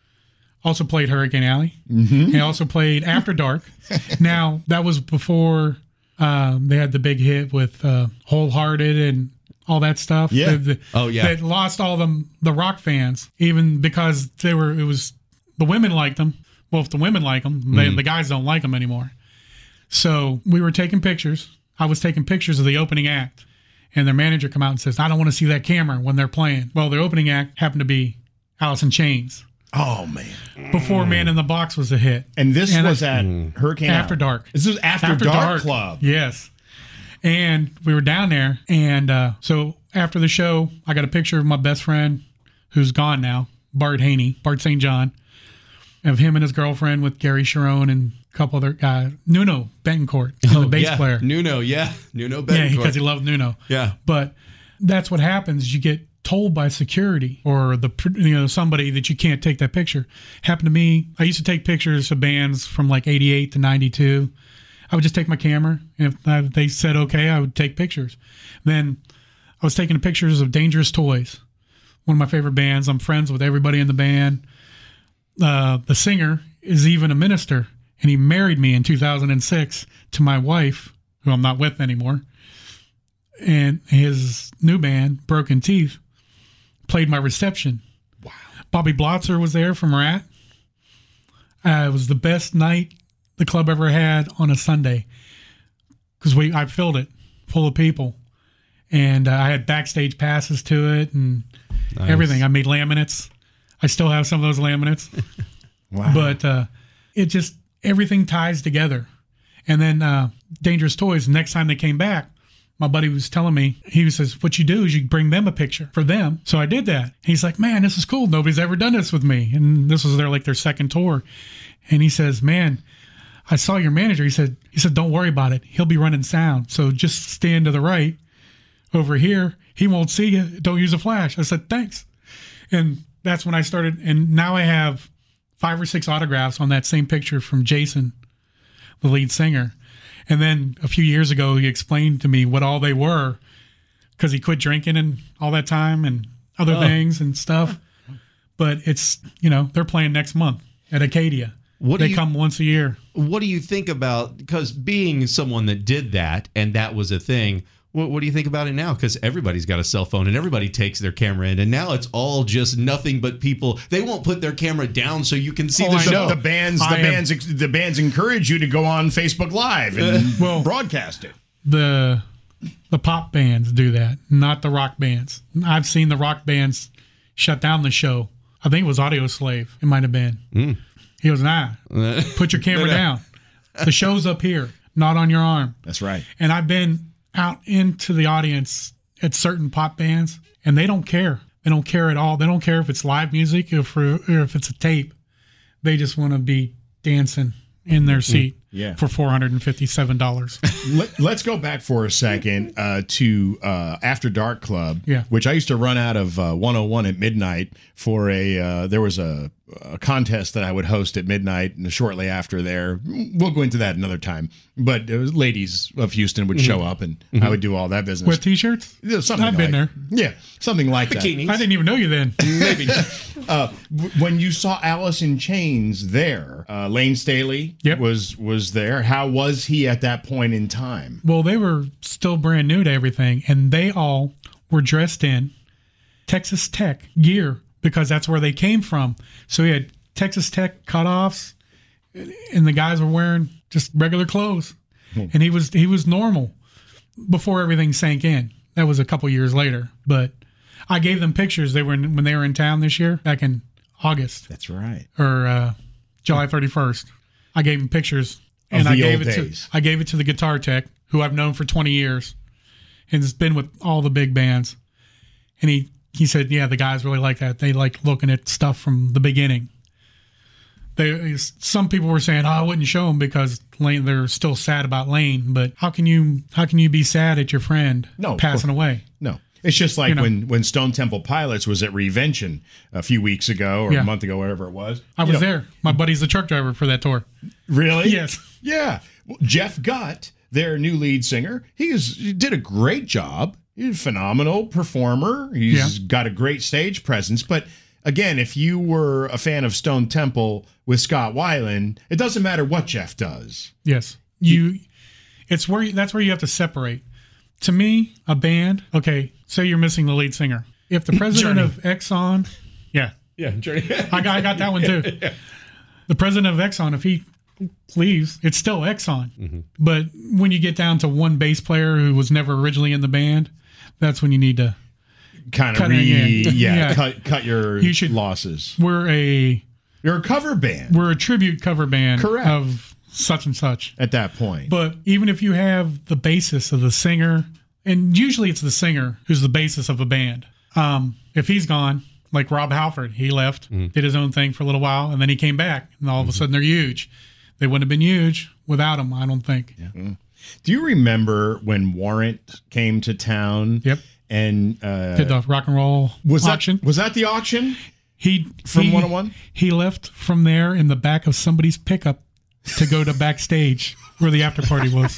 also played Hurricane Alley. Mm-hmm. He also played After Dark. Now, that was before um, they had the big hit with uh, Wholehearted and all that stuff. Yeah. The- the- Oh, yeah. That lost all them the rock fans, even because they were, it was, the women liked them. Well, if the women like them, they, the guys don't like them anymore. So we were taking pictures. I was taking pictures of the opening act. and their manager come out and says, I don't want to see that camera when they're playing. Well, their opening act happened to be Alice in Chains. Oh, man. Before Man in the Box was a hit. And this And was I- at Hurricane After Alley. Dark. This was After, After Dark, Dark Club. Yes. And we were down there. And uh, so after the show, I got a picture of my best friend who's gone now, Bart Haney, Bart Saint John, of him and his girlfriend with Gary Sharon and a couple other guys. Nuno Betancourt, the bass yeah. player. Nuno, yeah. Nuno Yeah, Betancourt. because he loved Nuno. Yeah. But that's what happens. You get told by security or the you know somebody that you can't take that picture. Happened to me. I used to take pictures of bands from like eighty-eight to ninety-two. I would just take my camera, and if I, they said okay, I would take pictures. Then I was taking pictures of Dangerous Toys, one of my favorite bands. I'm friends with everybody in the band. Uh, the singer is even a minister, and he married me in two thousand six to my wife, who I'm not with anymore. And his new band, Broken Teeth, played my reception. Wow. Bobby Blotzer was there from Rat. Uh, it was the best night the club ever had on a Sunday because we I filled it full of people. And uh, I had backstage passes to it and Nice. everything. I made laminates. I still have some of those laminates. Wow. But uh, it just, everything ties together. And then uh, Dangerous Toys, next time they came back, my buddy was telling me, he says, what you do is you bring them a picture for them. So I did that. He's like, man, this is cool. Nobody's ever done this with me. And this was their like their second tour. And he says, man, I saw your manager. He said, he said, don't worry about it. He'll be running sound. So just stand to the right over here. He won't see you. Don't use a flash. I said, thanks. And that's when I started. And now I have five or six autographs on that same picture from Jason, the lead singer. And then a few years ago, he explained to me what all they were because he quit drinking and all that time and other Oh. things and stuff. But it's, you know, they're playing next month at Acadia. What do they you- come once a year. What do you think about, because being someone that did that and that was a thing, what, what do you think about it now? Because everybody's got a cell phone and everybody takes their camera in, and now it's all just nothing but people. They won't put their camera down so you can see Oh, the I show. know. The bands, the I am- bands, the bands encourage you to go on Facebook Live and Well- broadcast it. The the pop bands do that, not the rock bands. I've seen the rock bands shut down the show. I think it was Audio Slave. It might have been. Mm. He goes, nah, put your camera down. The show's up here, not on your arm. That's right. And I've been out into the audience at certain pop bands, and they don't care. They don't care at all. They don't care if it's live music or, for, or if it's a tape. They just want to be dancing in their seat Yeah. for four hundred fifty-seven dollars. Let, let's go back for a second uh, to uh, After Dark Club, Yeah. which I used to run out of uh, one oh one at midnight for a. Uh, there was a, a contest that I would host at midnight, and shortly after there, we'll go into that another time. But it was ladies of Houston would show up, and I would do all that business. With T-shirts? Yeah, something I've been like- there. Yeah, something like Bikinis. I didn't even know you then. Maybe. uh, w- when you saw Alice in Chains there, uh, Lane Staley Yep. was was there. How was he at that point in time? Well, they were still brand new to everything, and they all were dressed in Texas Tech gear because that's where they came from. So he had Texas Tech cutoffs, and the guys were wearing just regular clothes, and he was he was normal before everything sank in. That was a couple years later, but I gave them pictures. They were in, when they were in town this year, back in August That's right. or uh, July thirty-first. I gave them pictures, and Of I the gave old it days. to I gave it to the guitar tech who I've known for twenty years, and has been with all the big bands. And he he said, "Yeah, the guys really like that. They like looking at stuff from the beginning." They some people were saying, "Oh, I wouldn't show them because Lane, they're still sad about Lane." But how can you how can you be sad at your friend No, of passing course. away? No. It's just like You know. when, when Stone Temple Pilots was at Revention a few weeks ago or Yeah. a month ago, whatever it was. I You was know, there. My buddy's the truck driver for that tour. Really? Yes. Yeah. Well, Jeff Gutt, their new lead singer, he's, he did a great job. He's a phenomenal performer. He's Yeah. got a great stage presence. But again, if you were a fan of Stone Temple with Scott Weiland, it doesn't matter what Jeff does. Yes, you. It's where you, that's where you have to separate. To me, a band. Okay, say you're missing the lead singer. If the president Journey. of Exxon, yeah, Yeah, Journey. I got I got that one too. The president of Exxon, if he leaves, it's still Exxon. But when you get down to one bass player who was never originally in the band, that's when you need to. Kind of Cut re, it in. yeah, Yeah. cut cut your You should- losses. We're a You're a cover band we're a tribute cover band Correct. of such and such. at that point. But even if you have the basis of the singer, and usually it's the singer who's the basis of a band. Um, if he's gone, like Rob Halford, he left, Mm-hmm. did his own thing for a little while, and then he came back, and all of a sudden they're huge. They wouldn't have been huge without him, I don't think. Do you remember when Warrant came to town? Yep. And uh, Did the rock and roll was auction. that was that the auction? He From he- one oh one? He left from there in the back of somebody's pickup to go to backstage where the after party was.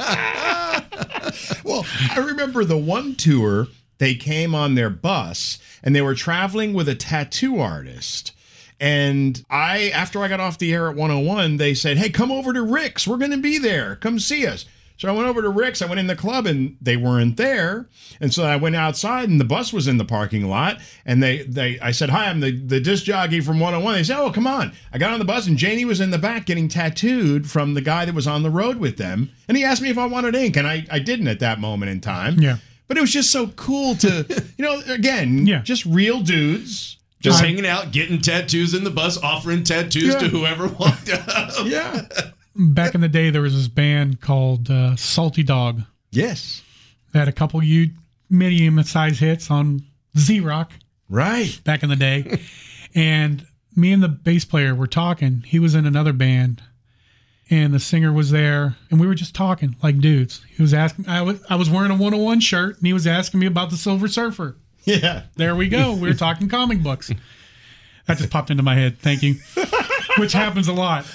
Well, I remember the one tour, they came on their bus and they were traveling with a tattoo artist. And I, after I got off the air at one oh one, they said, hey, come over to Rick's. We're going to be there. Come see us. So I went over to Rick's. I went in the club and they weren't there. And so I went outside and the bus was in the parking lot. And they, they, I said, hi, I'm the, the disc jockey from one oh one. They said, oh, come on. I got on the bus and Janie was in the back getting tattooed from the guy that was on the road with them. And he asked me if I wanted ink. And I, I didn't at that moment in time. Yeah. But it was just so cool to, you know, again, Yeah. just real dudes. Just I- hanging out, getting tattoos in the bus, offering tattoos Yeah. to whoever walked up. Yeah. Back in the day, there was this band called uh, Salty Dog. Yes. They had a couple of medium-sized hits on Z-Rock Right. back in the day. And me and the bass player were talking. He was in another band, and the singer was there, and we were just talking like dudes. He was asking, I was, I was wearing a one oh one shirt, and he was asking me about the Silver Surfer. Yeah. There we go. We were talking comic books. That just popped into my head. Thank you. Which happens a lot.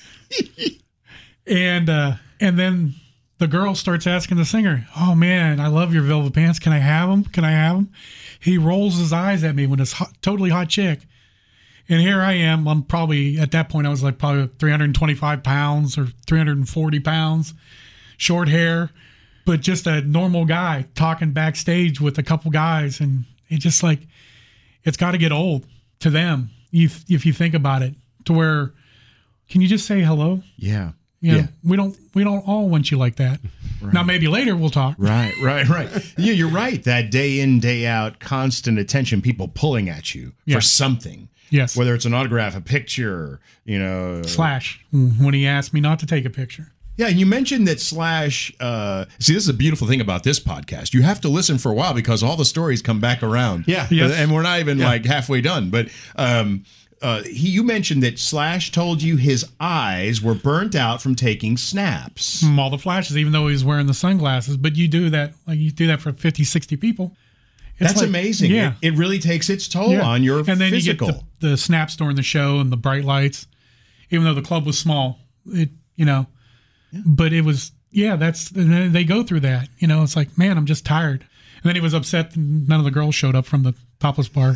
And uh, and then the girl starts asking the singer, "Oh man, I love your Velvet Pants. Can I have them? Can I have them?" He rolls his eyes at me when it's hot, totally hot chick. And here I am. I'm probably at that point I was like probably three hundred twenty-five pounds or three hundred forty pounds, short hair, but just a normal guy talking backstage with a couple guys, and it just like it's got to get old to them if if you think about it, to where can you just say hello? Yeah. You know, Yeah. we don't we don't all want you like that. Now maybe later we'll talk. Right, right, right. Yeah, you're right. That day in, day out, constant attention, people pulling at you Yeah. for something. Yes. Whether it's an autograph, a picture, you know. Slash when he asked me not to take a picture. Yeah, and you mentioned that Slash. Uh, see, this is a beautiful thing about this podcast. You have to listen for a while because all the stories come back around. Yeah. Yes. And we're not even Yeah. like halfway done. But um, uh, he, you mentioned that Slash told you his eyes were burnt out from taking snaps. From all the flashes, even though he was wearing the sunglasses. But you do that like you do that for fifty, sixty people. It's That's like- amazing. Yeah. It, it really takes its toll Yeah. on your and then physical. you get the, the snaps during the show and the bright lights, even though the club was small. It you know, but it was yeah. That's and then they go through that. You know, it's like man, I'm just tired. And then he was upset that none of the girls showed up from the topless bar.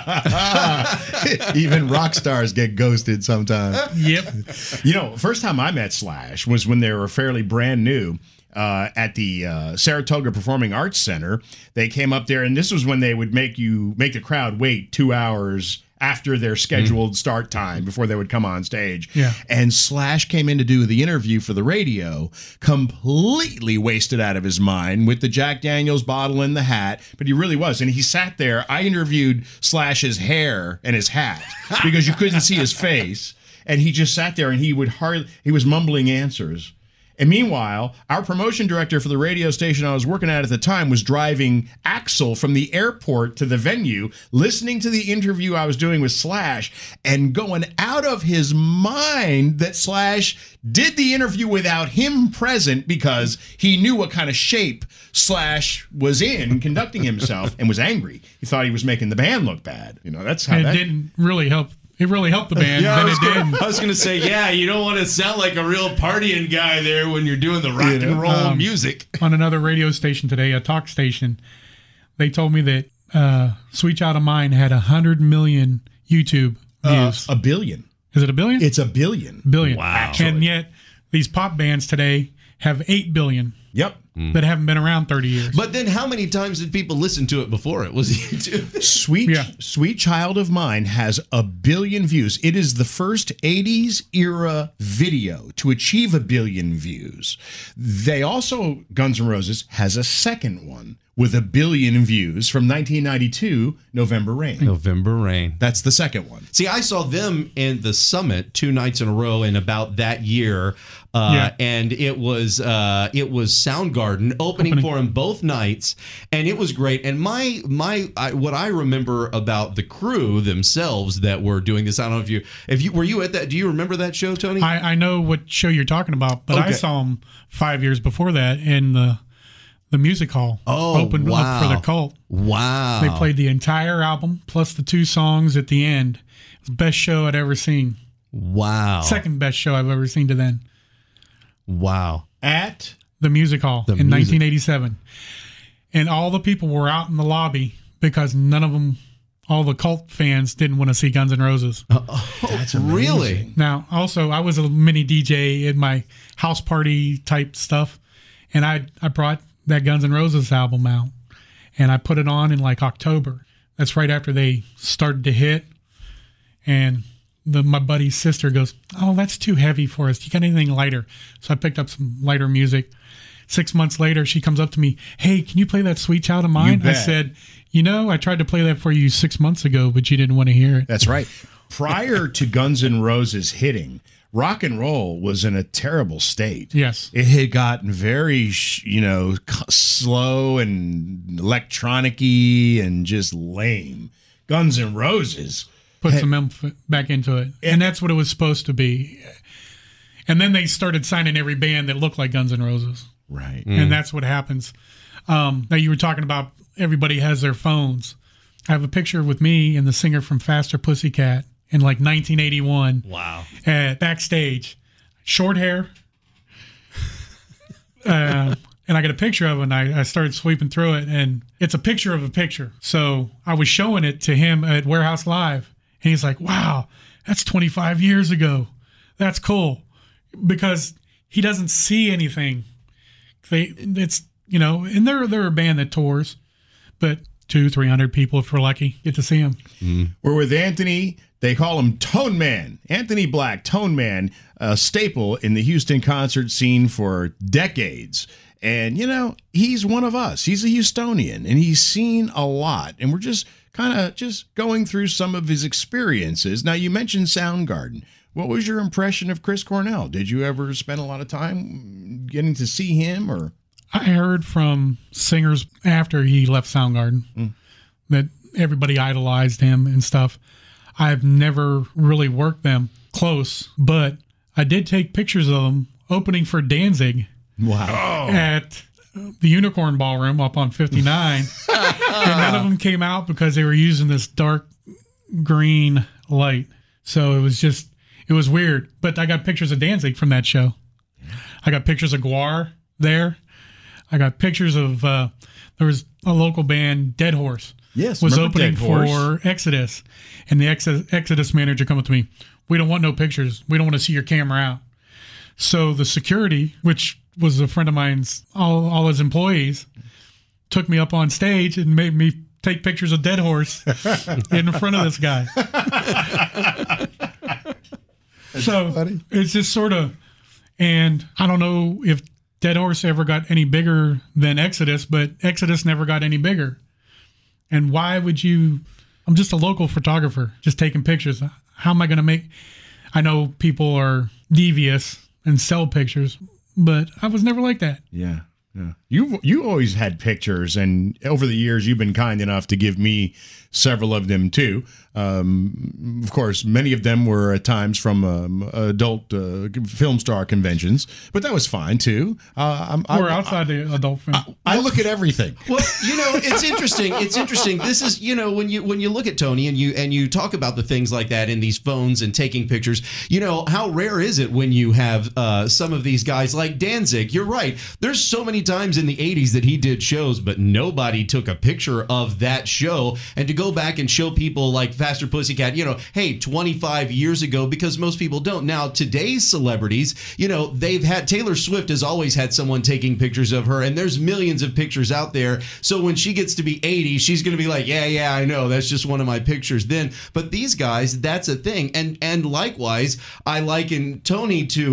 Even rock stars get ghosted sometimes. Yep. You know, first time I met Slash was when they were fairly brand new. Uh, at the uh, Saratoga Performing Arts Center, they came up there, and this was when they would make you make the crowd wait two hours after their scheduled start time before they would come on stage. Yeah. And Slash came in to do the interview for the radio, completely wasted out of his mind with the Jack Daniels bottle in the hat, but he really was. And he sat there. I interviewed Slash's hair and his hat because you couldn't see his face, and he just sat there and he would hardly he was mumbling answers. And meanwhile, our promotion director for the radio station I was working at at the time was driving Axel from the airport to the venue, listening to the interview I was doing with Slash, and going out of his mind that Slash did the interview without him present because he knew what kind of shape Slash was in conducting himself and was angry. He thought he was making the band look bad. You know, that's how And it that... didn't really help. It really helped the band. Yeah, I then was, it gonna, didn't. I was gonna say, yeah, you don't want to sound like a real partying guy there when you're doing the rock You know, and roll um, music. On another radio station today, a talk station, they told me that uh, Sweet Child of Mine had a hundred million YouTube Uh, views. a billion. Is it a billion? It's a billion. billion. Wow. And yet these pop bands today have eight billion Yep. that haven't been around thirty years. But then how many times did people listen to it before it was YouTube? Sweet, Yeah. Sweet Child of Mine has a billion views. It is the first eighties era video to achieve a billion views. They also, Guns N' Roses, has a second one with a billion views from nineteen ninety-two, November Rain. November Rain. That's the second one. See, I saw them in the Summit two nights in a row in about that year. Uh, Yeah. And it was uh, it was Soundgarden opening, Opening. for him both nights, and it was great. And my my I, what I remember about the crew themselves that were doing this, I don't know if you if you were you at that. Do you remember that show, Tony? I, I know what show you're talking about, but I Okay. saw them five years before that in the the music hall. Oh, opened wow. up for the Cult. Wow. They played the entire album plus the two songs at the end. It's the best show I'd ever seen. Wow. Second best show I've ever seen to then. Wow. At The Music Hall The in music- nineteen eighty-seven. And all the people were out in the lobby because none of them, all the Cult fans didn't want to see Guns N' Roses. That's Really? Now, also, I was a mini D J in my house party type stuff, and I I brought that Guns N' Roses album out, and I put it on in like October. That's right after they started to hit, and the my buddy's sister goes, "Oh, that's too heavy for us. You got anything lighter?" So I picked up some lighter music. Six months later, she comes up to me, "Hey, can you play that Sweet Child of Mine?" I bet. said, "You know, I tried to play that for you six months ago, but you didn't want to hear it." That's right. Prior to Guns N' Roses hitting, rock and roll was in a terrible state. Yes. It had gotten very, sh- you know, c- slow and electronic-y and just lame. Guns N' Roses. Put some oomph back into it. And that's what it was supposed to be. And then they started signing every band that looked like Guns N' Roses. Right. And that's what happens. Um, now, you were talking about everybody has their phones. I have a picture with me and the singer from Faster Pussycat in like nineteen eighty-one. Wow. At backstage. Short hair. uh, and I got a picture of it, and I, I started sweeping through it, and it's a picture of a picture. So I was showing it to him at Warehouse Live, and he's like, "Wow, that's twenty-five years ago. That's cool." Because he doesn't see anything. They, it's, you know, and they're, they're a band that tours, but two, three hundred people, if we're lucky, get to see them. We're with Anthony. They call him Tone Man. Anthony Black, Tone Man, a staple in the Houston concert scene for decades. And, you know, he's one of us. He's a Houstonian, and he's seen a lot. And we're just kind of just going through some of his experiences. Now, you mentioned Soundgarden. What was your impression of Chris Cornell? Did you ever spend a lot of time getting to see him? Or I heard from singers after he left Soundgarden Mm. that everybody idolized him and stuff. I've never really worked them close, but I did take pictures of them opening for Danzig wow. at the Unicorn Ballroom up on fifty-nine. And none of them came out because they were using this dark green light. So it was just, it was weird. But I got pictures of Danzig from that show. I got pictures of Guar there. I got pictures of, uh, there was a local band, Dead Horse. Yes, was remember opening Dead Horse? for Exodus. And the Ex- Exodus manager come up to me, "We don't want no pictures. We don't want to see your camera out." So the security, which was a friend of mine's, all, all his employees, took me up on stage and made me take pictures of Dead Horse in front of this guy. So funny. it's just sort of, and I don't know if Dead Horse ever got any bigger than Exodus, but Exodus never got any bigger. And why would you? I'm just a local photographer, just taking pictures. How am I going to make? I know people are devious and sell pictures, but I was never like that. Yeah. Yeah. You you always had pictures, and over the years you've been kind enough to give me several of them too. Um, of course, many of them were at times from um, adult uh, film star conventions, but that was fine too. Uh, I'm, We're I, outside the adult film. I, I look at everything. Well, you know, it's interesting. It's interesting. This is, you know, when you when you look at Tony and you and you talk about the things like that in these phones and taking pictures, you know, how rare is it when you have uh, some of these guys like Danzig? You're right. There's so many times in the eighties that he did shows, but nobody took a picture of that show. And to go back and show people like Faster Pussycat, you know, hey, twenty-five years ago, because most people don't. Now, today's celebrities, you know, they've had, Taylor Swift has always had someone taking pictures of her, and there's millions of pictures out there. So when she gets to be eighty, she's going to be like, yeah, yeah, I know, that's just one of my pictures then. But these guys, that's a thing. And and likewise, I liken Tony to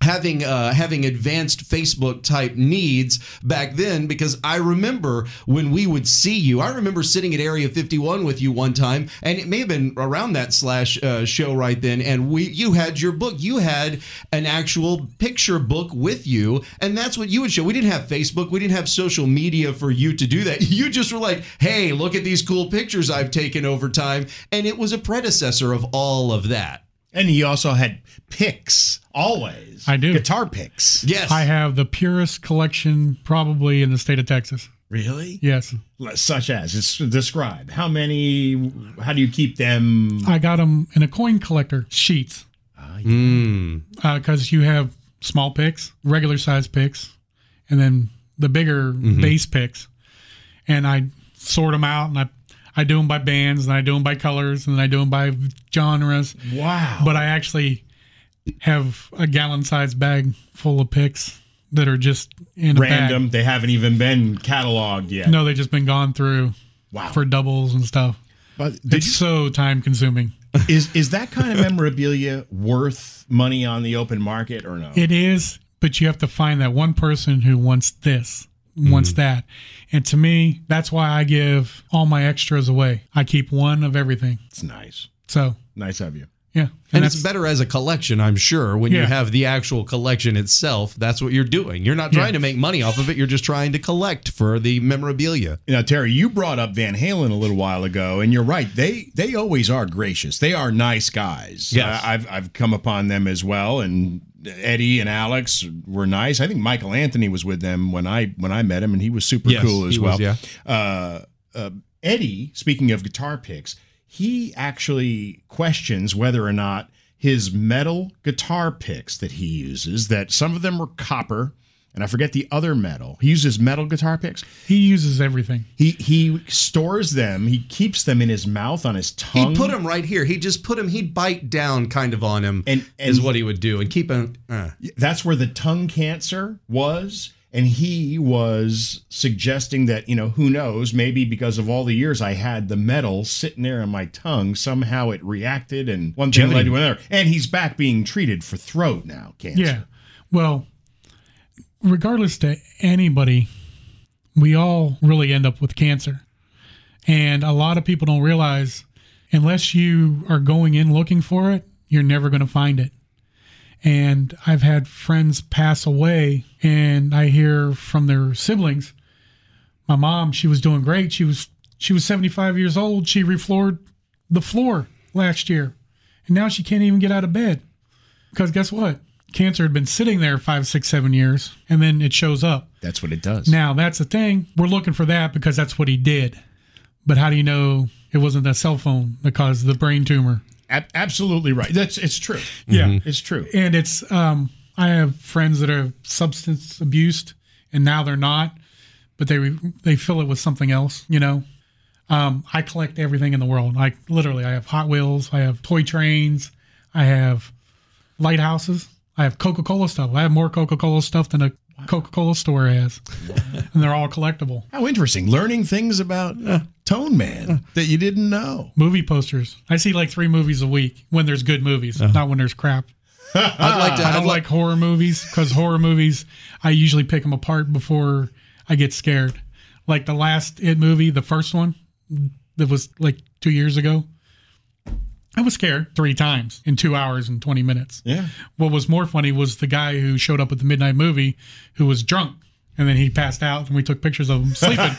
having uh, having advanced Facebook type needs back then, because I remember when we would see you. I remember sitting at Area fifty-one with you one time, and it may have been around that slash uh, show right then. And we you had your book. You had an actual picture book with you, and that's what you would show. We didn't have Facebook. We didn't have social media for you to do that. You just were like, hey, look at these cool pictures I've taken over time. And it was a predecessor of all of that. And he also had picks, always. I do. Guitar picks. Yes. I have the purest collection probably in the state of Texas. Really? Yes. Such as, it's, describe. How many, how do you keep them? I got them in a coin collector, sheets. Mm. Because uh, you have small picks, regular size picks, and then the bigger Mm-hmm. base picks. And I sort them out, and I I do them by bands, and I do them by colors, and I do them by genres. Wow. But I actually have a gallon-sized bag full of picks that are just in a Random. bag. They haven't even been cataloged yet. No, they've just been gone through Wow. for doubles and stuff. But did It's so time-consuming. you- is is that kind of memorabilia worth money on the open market or no? It is, but you have to find that one person who wants this, wants that. And to me, that's why I give all my extras away. I keep one of everything. It's nice. So, Nice of you. yeah. And that's it's better as a collection, I'm sure. When you Yeah. have the actual collection itself, that's what you're doing. You're not Yeah. trying to make money off of it. You're just trying to collect for the memorabilia. Now, Terry, you brought up Van Halen a little while ago, and you're right. They they always are gracious. They are nice guys. Yes. Uh, I've I've come upon them as well, and Eddie and Alex were nice. I think Michael Anthony was with them when I when I met him, and he was super Yes, cool as he well. was, yeah. Uh, uh, Eddie, speaking of guitar picks, he actually questions whether or not his metal guitar picks that he uses, that some of them were copper, and I forget the other metal. He uses metal guitar picks. he uses everything. He he stores them. He keeps them in his mouth, on his tongue. He put him right here. He just put him, he'd bite down kind of on him, And- and is he- what he would do, and keep him. Uh. That's where the tongue cancer was. And he was suggesting that, you know, who knows, maybe because of all the years I had the metal sitting there on my tongue, somehow it reacted and one thing led to another. And he's back being treated for throat now, cancer. Yeah. Well, regardless to anybody, we all really end up with cancer. And a lot of people don't realize unless you are going in looking for it, you're never going to find it. And I've had friends pass away, and I hear from their siblings. My mom, she was doing great. She was she was seventy-five years old. She refloored the floor last year, and now she can't even get out of bed because guess what? Cancer had been sitting there five, six, seven years, and then it shows up. That's what it does. Now that's the thing. We're looking for that because that's what he did. But how do you know it wasn't that cell phone that caused the brain tumor? A- absolutely right. That's it's true. Yeah. It's true. And it's, um, I have friends that are substance abused and now they're not, but they, they fill it with something else, you know? Um, I collect everything in the world. Like literally I have Hot Wheels, I have toy trains, I have lighthouses, I have Coca-Cola stuff. I have more Coca-Cola stuff than a Coca-Cola store has. And they're all collectible. How interesting. Learning things about uh, Tone Man that you didn't know. Movie posters. I see like three movies a week when there's good movies, not when there's crap. I'd like to. I I'd don't like. like horror movies because horror movies, I usually pick them apart before I get scared. Like the last It movie, the first one that was like two years ago, I was scared three times in two hours and twenty minutes. Yeah. What was more funny was the guy who showed up at the midnight movie who was drunk. And then he passed out and we took pictures of him sleeping.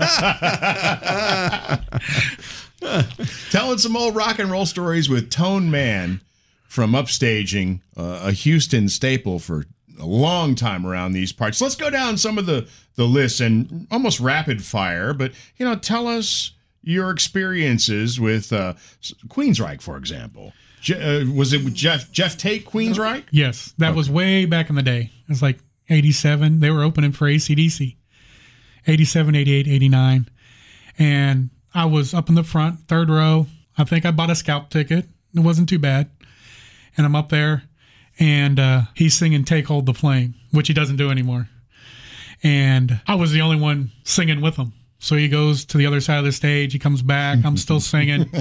Telling some old rock and roll stories with Tone Man from Upstaging, uh, a Houston staple for a long time around these parts. Let's go down some of the, the lists and almost rapid fire, but, you know, tell us your experiences with uh, Queensryche, for example. Je- uh, was it with Jeff, Jeff Tate, Queensryche? Yes, that was way back in the day. It was like eighty-seven. They were opening for A C D C. eighty-seven, eighty-eight, eighty-nine. And I was up in the front, third row. I think I bought a scalp ticket. It wasn't too bad. And I'm up there, and uh, he's singing Take Hold the Flame, which he doesn't do anymore. And I was the only one singing with him. So he goes to the other side of the stage. He comes back. I'm still singing.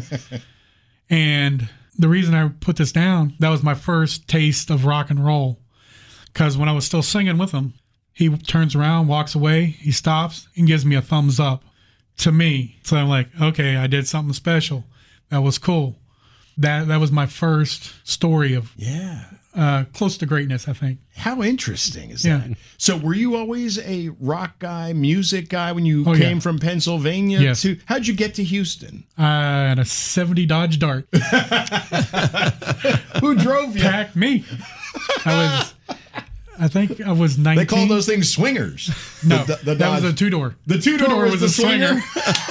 And the reason I put this down, that was my first taste of rock and roll. because when I was still singing with him, he turns around, walks away, he stops, and gives me a thumbs up to me. So I'm like, okay, I did something special. That was cool. That that was my first story of Yeah. uh, close to greatness, I think. How interesting is Yeah. that? So were you always a rock guy, music guy when you Oh, came yeah. from Pennsylvania? Yes. To, how'd you get to Houston? I had a seventy Dodge Dart. Who drove you? Packed me. I was, I think I was nineteen. They call those things swingers. No, The- the that was Dodge- a two-door. The two-door was the swinger?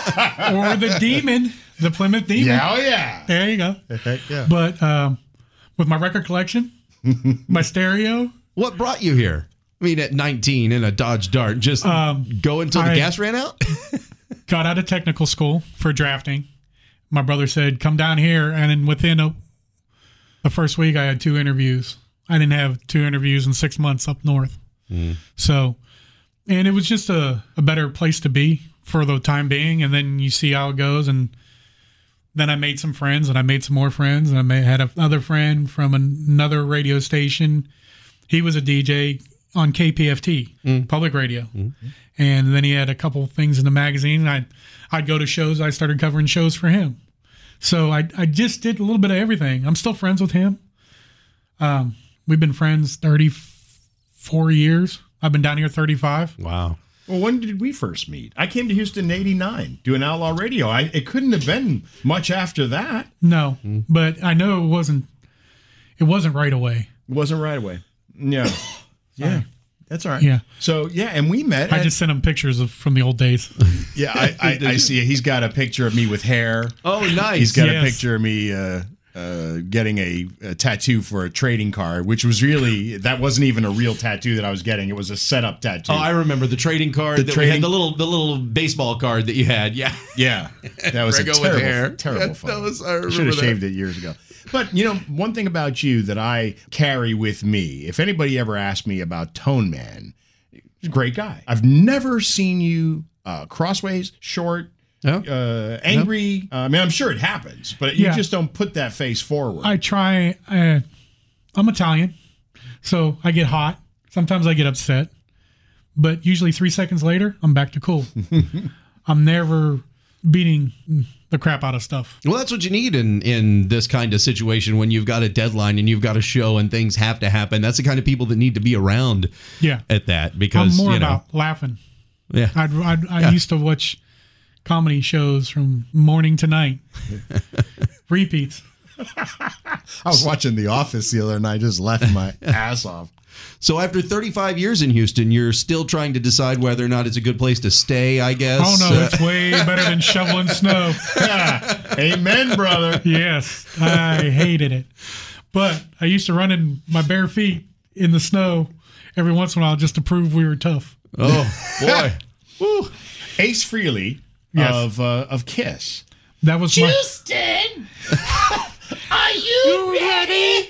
Or the Demon, the Plymouth Demon. Yeah, oh yeah. There you go. Heck yeah. But um, with my record collection, my stereo, What brought you here? I mean, at nineteen in a Dodge Dart, just Um, go until the I- gas ran out? got out of technical school for drafting. My brother said, come down here. And then within a, the first week, I had two interviews. I didn't have two interviews in six months up north. So, and it was just a, a better place to be for the time being. And then you see how it goes. And then I made some friends and I made some more friends. And I may, had another friend from another radio station. He was a D J on K P F T, public radio. And then he had a couple things in the magazine. And I'd, I'd go to shows. I started covering shows for him. So I, I just did a little bit of everything. I'm still friends with him. Um, we've been friends thirty-four years. I've been down here thirty-five. Wow. Well, when did we first meet? I came to Houston in eighty-nine doing Outlaw Radio. I, it couldn't have been much after that. No, but I know it wasn't, it wasn't right away. It wasn't right away. Yeah. Yeah. That's all right. Yeah. So, yeah, and we met. I at- just sent him pictures of from the old days. yeah, I, I, I see it. He's got a picture of me with hair. Oh, nice. He's got Yes. a picture of me uh, uh, getting a, a tattoo for a trading card, which was really, that wasn't even a real tattoo that I was getting. It was a setup tattoo. Oh, I remember the trading card. The that we trading- had the little the little baseball card that you had. Yeah. yeah. That was a Rego with terrible, hair. terrible That- photo. that was- I remember should have that. shaved it years ago. But, you know, one thing about you that I carry with me, if anybody ever asked me about Tone Man, he's a great guy. I've never seen you uh, crossways, short, Yeah. uh, angry. Uh, I mean, I'm sure it happens, but you Yeah. just don't put that face forward. I try, uh, I'm Italian, so I get hot. Sometimes I get upset, but usually three seconds later, I'm back to cool. I'm never beating the crap out of stuff. Well, that's what you need in in this kind of situation when you've got a deadline and you've got a show and things have to happen. That's the kind of people that need to be around Yeah. at that I'm because more you know, about laughing. yeah. I'd, I'd, I Yeah. used to watch comedy shows from morning to night. Repeats. I was watching The Office the other night, just laughing my ass off. So after thirty-five years in Houston, you're still trying to decide whether or not it's a good place to stay, I guess. Oh, no, Uh, it's way better than shoveling snow. Amen, brother. Yes, I hated it. But I used to run in my bare feet in the snow every once in a while just to prove we were tough. oh, boy. Woo. Ace Frehley Yes. of uh, of Kiss. That was my... Houston, are you ready?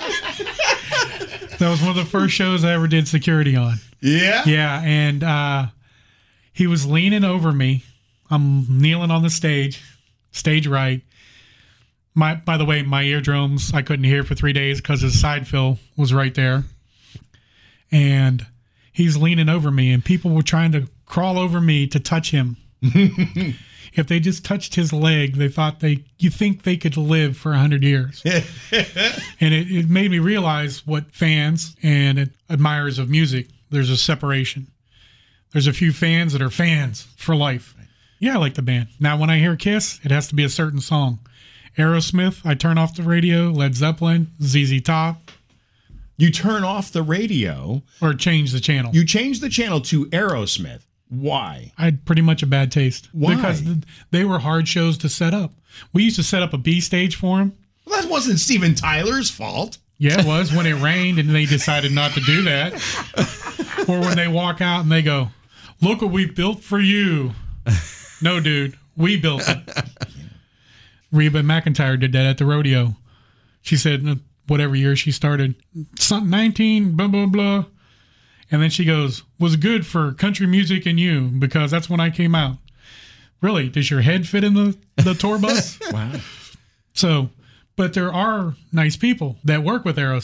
That was one of the first shows I ever did security on. Yeah. Yeah, and uh, he was leaning over me. I'm kneeling on the stage, stage right. My, by the way, my eardrums I couldn't hear for three days because his side fill was right there. And he's leaning over me, and people were trying to crawl over me to touch him. If they just touched his leg, they thought they you think they could live for a hundred years. And it, it made me realize what fans and admirers of music, there's a separation. There's a few fans that are fans for life. Yeah, I like the band. Now, when I hear Kiss, it has to be a certain song. Aerosmith, I turn off the radio. Led Zeppelin, Z Z Top, You turn off the radio. or change the channel. You change the channel to Aerosmith. Why? I had pretty much a bad taste. Why? Because th- they were hard shows to set up. We used to set up a B stage for them. Well, that wasn't Steven Tyler's fault. Yeah, it was when it rained and they decided not to do that. Or when they walk out and they go, look what we've built for you. No, dude, we built it. Reba McEntire did that at the rodeo. She said, whatever year she started, something nineteen, blah, blah, blah. And then she goes, was good for country music and you, because that's when I came out. Really? Does your head fit in the, the tour bus? Wow. So, but there are nice people that work with Aerosmith.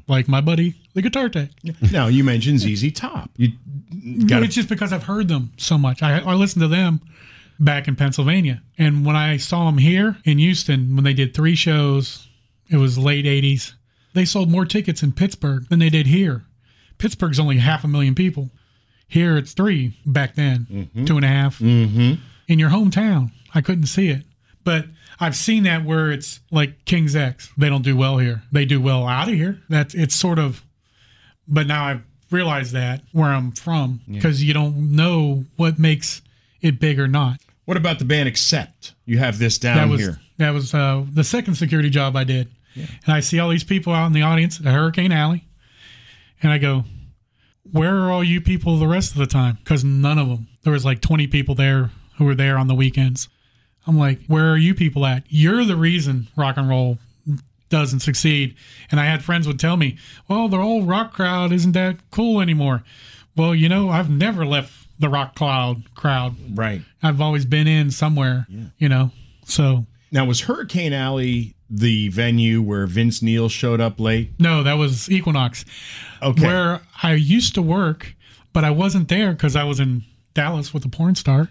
like my buddy, the Guitar Tech. Now, you mentioned Z Z Top. You got It's just because I've heard them so much. I, I listened to them back in Pennsylvania. And when I saw them here in Houston, when they did three shows, it was late eighties, they sold more tickets in Pittsburgh than they did here. Pittsburgh's only half a million people. Here it's three back then, mm-hmm. two and a half. Mm-hmm. In your hometown, I couldn't see it. But I've seen that where it's like King's X. They don't do well here. They do well out of here. That's it's sort of, but now I've realized that where I'm from because yeah. you don't know what makes it big or not. What about the band Accept? You have this down that was, here. That was uh, the second security job I did. Yeah. And I see all these people out in the audience at Hurricane Alley. And I go, where are all you people the rest of the time? Because none of them. There was like twenty people there who were there on the weekends. I'm like, where are you people at? You're the reason rock and roll doesn't succeed. And I had friends would tell me, well, the old rock crowd isn't that cool anymore. Well, you know, I've never left the rock cloud crowd. Right. I've always been in somewhere, yeah. you know, so. Now, was Hurricane Alley the venue where Vince Neil showed up late? No, that was Equinox. Okay. Where I used to work, but I wasn't there because I was in Dallas with a porn star.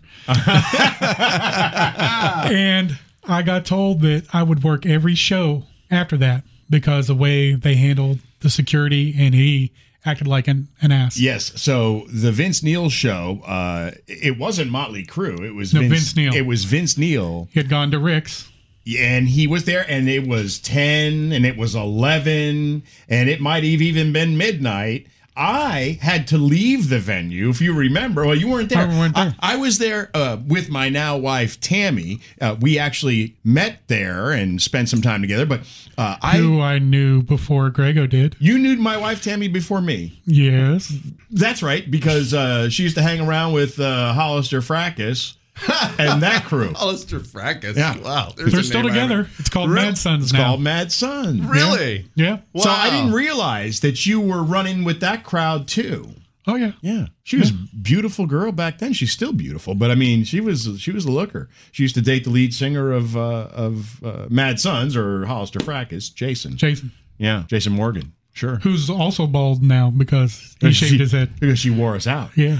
And I got told that I would work every show after that because the way they handled the security, and he acted like an, an ass. Yes. So the Vince Neil show, uh, it wasn't Motley Crue. It was no, Vince, Vince Neil. It was Vince Neil. He had gone to Rick's. And he was there, and it was ten, and it was eleven, and it might have even been midnight. I had to leave the venue, if you remember. Well, you weren't there. I, weren't there. I, I was there uh, with my now wife, Tammy. Uh, we actually met there and spent some time together. But uh, I, who I knew before Grego did. You knew my wife, Tammy, before me. Yes. That's right, because uh, she used to hang around with uh, Hollister Fracas. And that crew. Hollister Fracas. Yeah. Wow. They're still together. It's called Really? Mad Sons It's now. called Mad Sons. Really? Yeah. Wow. So I didn't realize that you were running with that crowd too. Oh yeah. Yeah. She was a beautiful girl back then. She's still beautiful, but I mean, she was she was a looker. She used to date the lead singer of uh, of uh, Mad Sons or Hollister Fracas, Jason. Jason. Yeah, Jason Morgan. Sure. Who's also bald now because he shaved she, his head. Because she wore us out. Yeah.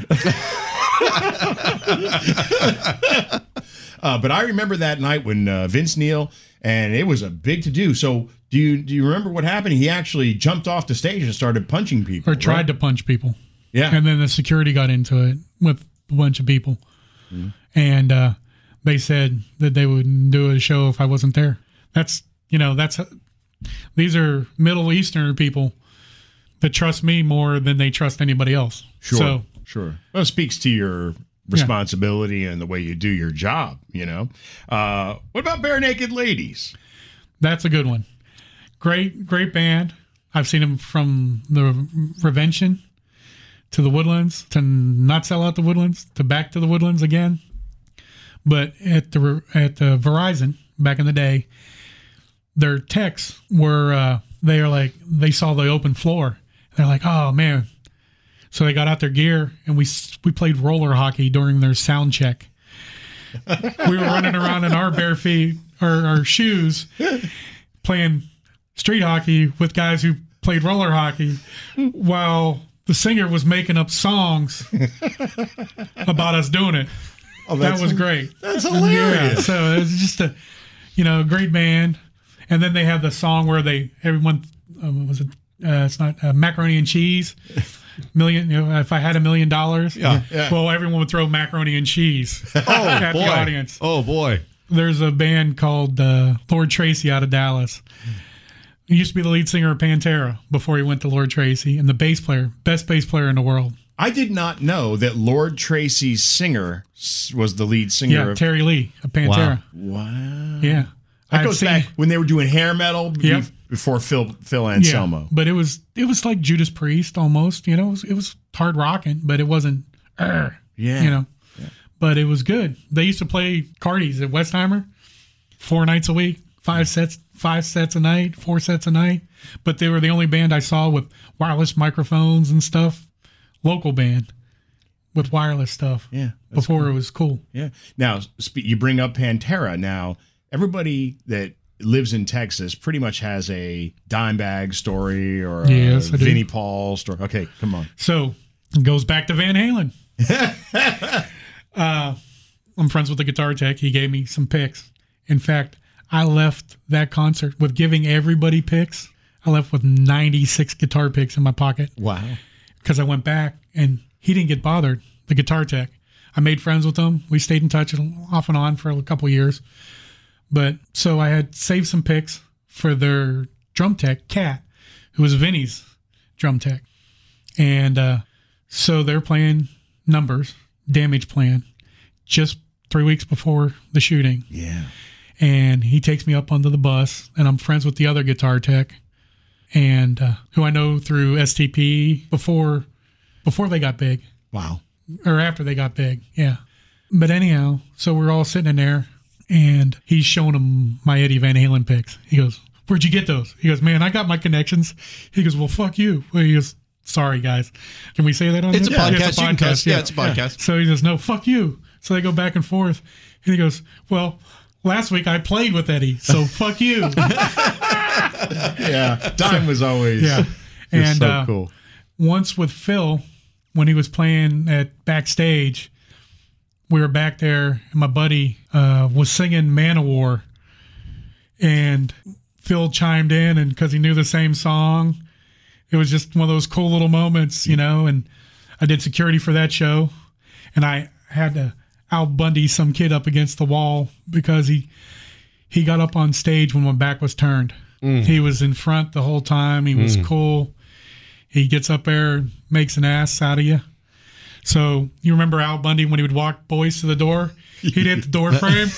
uh, but I remember that night when uh, Vince Neil, and it was a big to do. So do you do you remember what happened? He actually jumped off the stage and started punching people, Or tried right? to punch people. Yeah. And then the security got into it with a bunch of people. Mm-hmm. And uh, they said that they wouldn't do a show if I wasn't there. That's, you know, that's, these are Middle Eastern people that trust me more than they trust anybody else. Sure. So, Sure. Well, it speaks to your responsibility yeah. and the way you do your job, you know. Uh, what about Bare Naked Ladies? That's a good one. Great, great band. I've seen them from the Revention to the Woodlands, to not sell out the Woodlands, to back to the Woodlands again. But at the at the Verizon back in the day, their techs were, uh, they are like, they saw the open floor. They're like, oh, man. So they got out their gear, and we we played roller hockey during their sound check. We were running around in our bare feet, or our shoes, playing street hockey with guys who played roller hockey, while the singer was making up songs about us doing it. Oh, that was great. That's hilarious. Yeah, so it was just a, you know, a great band. And then they have the song where they everyone um, was it? Uh, it's not uh, macaroni and cheese. Million, you know, if I had a million dollars, yeah, yeah. well, everyone would throw macaroni and cheese oh, at boy. the audience. Oh boy! There's a band called uh, Lord Tracy out of Dallas. He used to be the lead singer of Pantera before he went to Lord Tracy, and the bass player, best bass player in the world. I did not know that Lord Tracy's singer was the lead singer. Yeah, of Terry Lee of Pantera. Wow! wow. Yeah, that I've goes seen, back when they were doing hair metal. Yep. Before Phil Phil Anselmo. Yeah, but it was it was like Judas Priest almost. You know, it was, it was hard rocking, but it wasn't. Uh, yeah, you know, yeah. But it was good. They used to play Cardi's at Westheimer four nights a week, five sets, five sets a night, four sets a night. But they were the only band I saw with wireless microphones and stuff. Local band with wireless stuff. Yeah, before cool. It was cool. Yeah. Now you bring up Pantera. Now everybody that lives in Texas pretty much has a Dimebag story or a Yes, I do. Vinnie Paul story. Okay, come on. So it goes back to Van Halen. uh, I'm friends with the guitar tech. He gave me some picks. In fact, I left that concert with giving everybody picks. I left with ninety-six guitar picks in my pocket. Wow. Because I went back and he didn't get bothered, the guitar tech. I made friends with him. We stayed in touch off and on for a couple years. But so I had saved some picks for their drum tech, Kat, who was Vinny's drum tech. And uh, so they're playing Numbers, Damage Plan, just three weeks before the shooting. Yeah. And he takes me up onto the bus, and I'm friends with the other guitar tech, and uh, who I know through S T P before before they got big. Wow. Or after they got big, yeah. But anyhow, so we're all sitting in there, and he's showing him my Eddie Van Halen picks. He goes, "Where'd you get those?" He goes, "Man, I got my connections." He goes, "Well, fuck you." Well, he goes, "Sorry, guys. Can we say that on It's a this?" podcast. Yeah, it's a You can cuss. podcast. Yeah, it's a podcast. So he goes, "No, fuck you." So they go back and forth. And he goes, "Well, last week I played with Eddie, so fuck you." Yeah. Dime was always Yeah. And so uh, cool. once with Phil, when he was playing at backstage, we were back there, and my buddy uh, was singing Manowar, and Phil chimed in, and because he knew the same song, it was just one of those cool little moments, you know. And I did security for that show, and I had to Al Bundy some kid up against the wall because he he got up on stage when my back was turned. Mm. He was in front the whole time. He was mm. cool. He gets up there and makes an ass out of you. So you remember Al Bundy when he would walk boys to the door? He'd hit the door frame.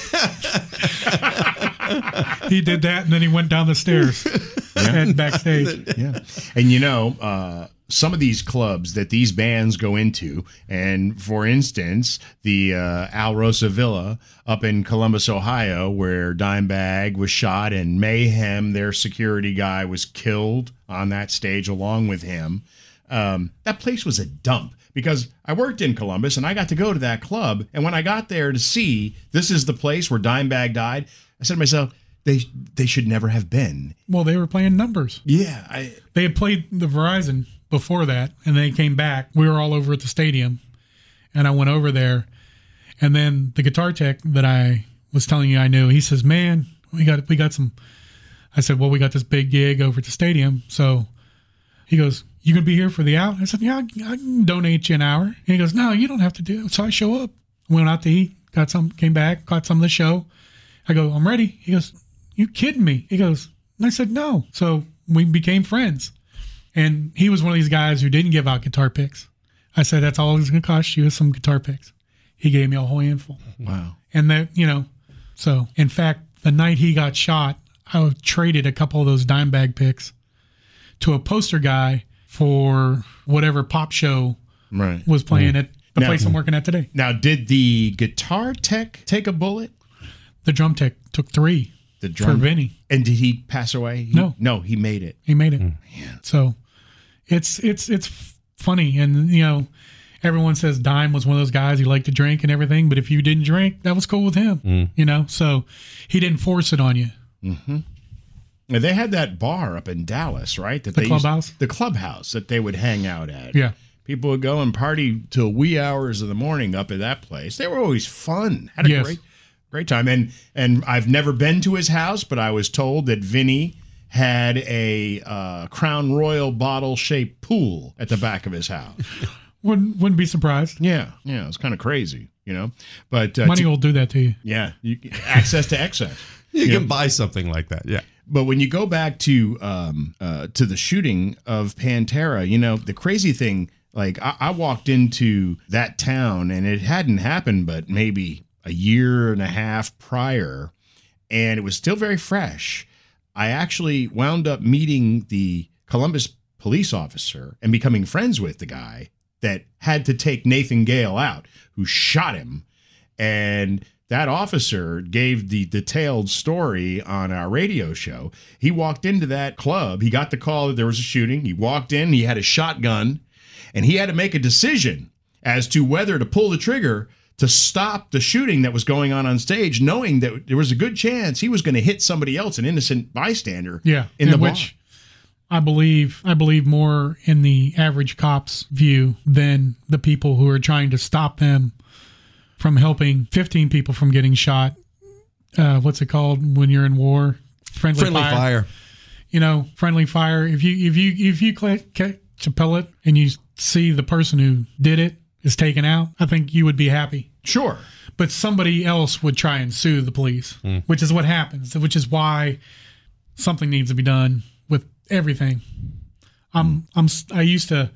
He did that, and then he went down the stairs and backstage. Yeah. And you know, uh, some of these clubs that these bands go into, and for instance, the uh, Al Rosa Villa up in Columbus, Ohio, where Dimebag was shot and Mayhem, their security guy, was killed on that stage along with him. Um, that place was a dump because I worked in Columbus and I got to go to that club. And when I got there to see this is the place where Dimebag died, I said to myself, they they should never have been. Well, they were playing Numbers. Yeah. I, they had played the Verizon before that, and they came back. We were all over at the stadium, and I went over there. And then the guitar tech that I was telling you I knew, he says, "Man, we got we got some." I said, "Well, we got this big gig over at the stadium." So he goes, "You gonna be here for the hour?" I said, "Yeah, I can donate you an hour." And he goes, "No, you don't have to do it." So I show up, went out to eat, got some, came back, got some of the show. I go, "I'm ready." He goes, "You kidding me?" He goes, and I said, "No." So we became friends. And he was one of these guys who didn't give out guitar picks. I said, "That's all it's going to cost you is some guitar picks." He gave me a whole handful. Wow. And that, you know, so in fact, the night he got shot, I traded a couple of those Dimebag picks to a poster guy for whatever pop show right. was playing mm. at the now, place I'm working at today. Now, did the guitar tech take a bullet? The drum tech took three the drum, for Vinny. And did he pass away? He, no. No, he made it. He made it. Mm. Yeah. So it's it's it's funny. And, you know, everyone says Dime was one of those guys who liked to drink and everything. But if you didn't drink, that was cool with him, mm. you know. So he didn't force it on you. Mm-hmm. And they had that bar up in Dallas, right? That the they clubhouse? Used, the clubhouse that they would hang out at. Yeah. People would go and party till wee hours of the morning up at that place. They were always fun. Had a yes. great great time. And and I've never been to his house, but I was told that Vinny had a uh, Crown Royal bottle-shaped pool at the back of his house. wouldn't wouldn't be surprised. Yeah. Yeah, it's kind of crazy, you know. But uh, money to, will do that to you. Yeah. You, access to excess. You, you can know? buy something like that. Yeah. But when you go back to um, uh, to the shooting of Pantera, you know, the crazy thing, like I, I walked into that town and it hadn't happened, but maybe a year and a half prior, and it was still very fresh. I actually wound up meeting the Columbus police officer and becoming friends with the guy that had to take Nathan Gale out, who shot him. And that officer gave the detailed story on our radio show. He walked into that club. He got the call that there was a shooting. He walked in. He had a shotgun, and he had to make a decision as to whether to pull the trigger to stop the shooting that was going on on stage, knowing that there was a good chance he was going to hit somebody else, an innocent bystander. Yeah, in the which I believe I believe more in the average cop's view than the people who are trying to stop them from helping fifteen people from getting shot. Uh, what's it called when you're in war? Friendly, Friendly fire. fire. You know, friendly fire. If you if you if you catch a pellet and you see the person who did it is taken out, I think you would be happy. Sure. But somebody else would try and sue the police, mm. which is what happens, which is why something needs to be done with everything. I'm, I'm, I used to,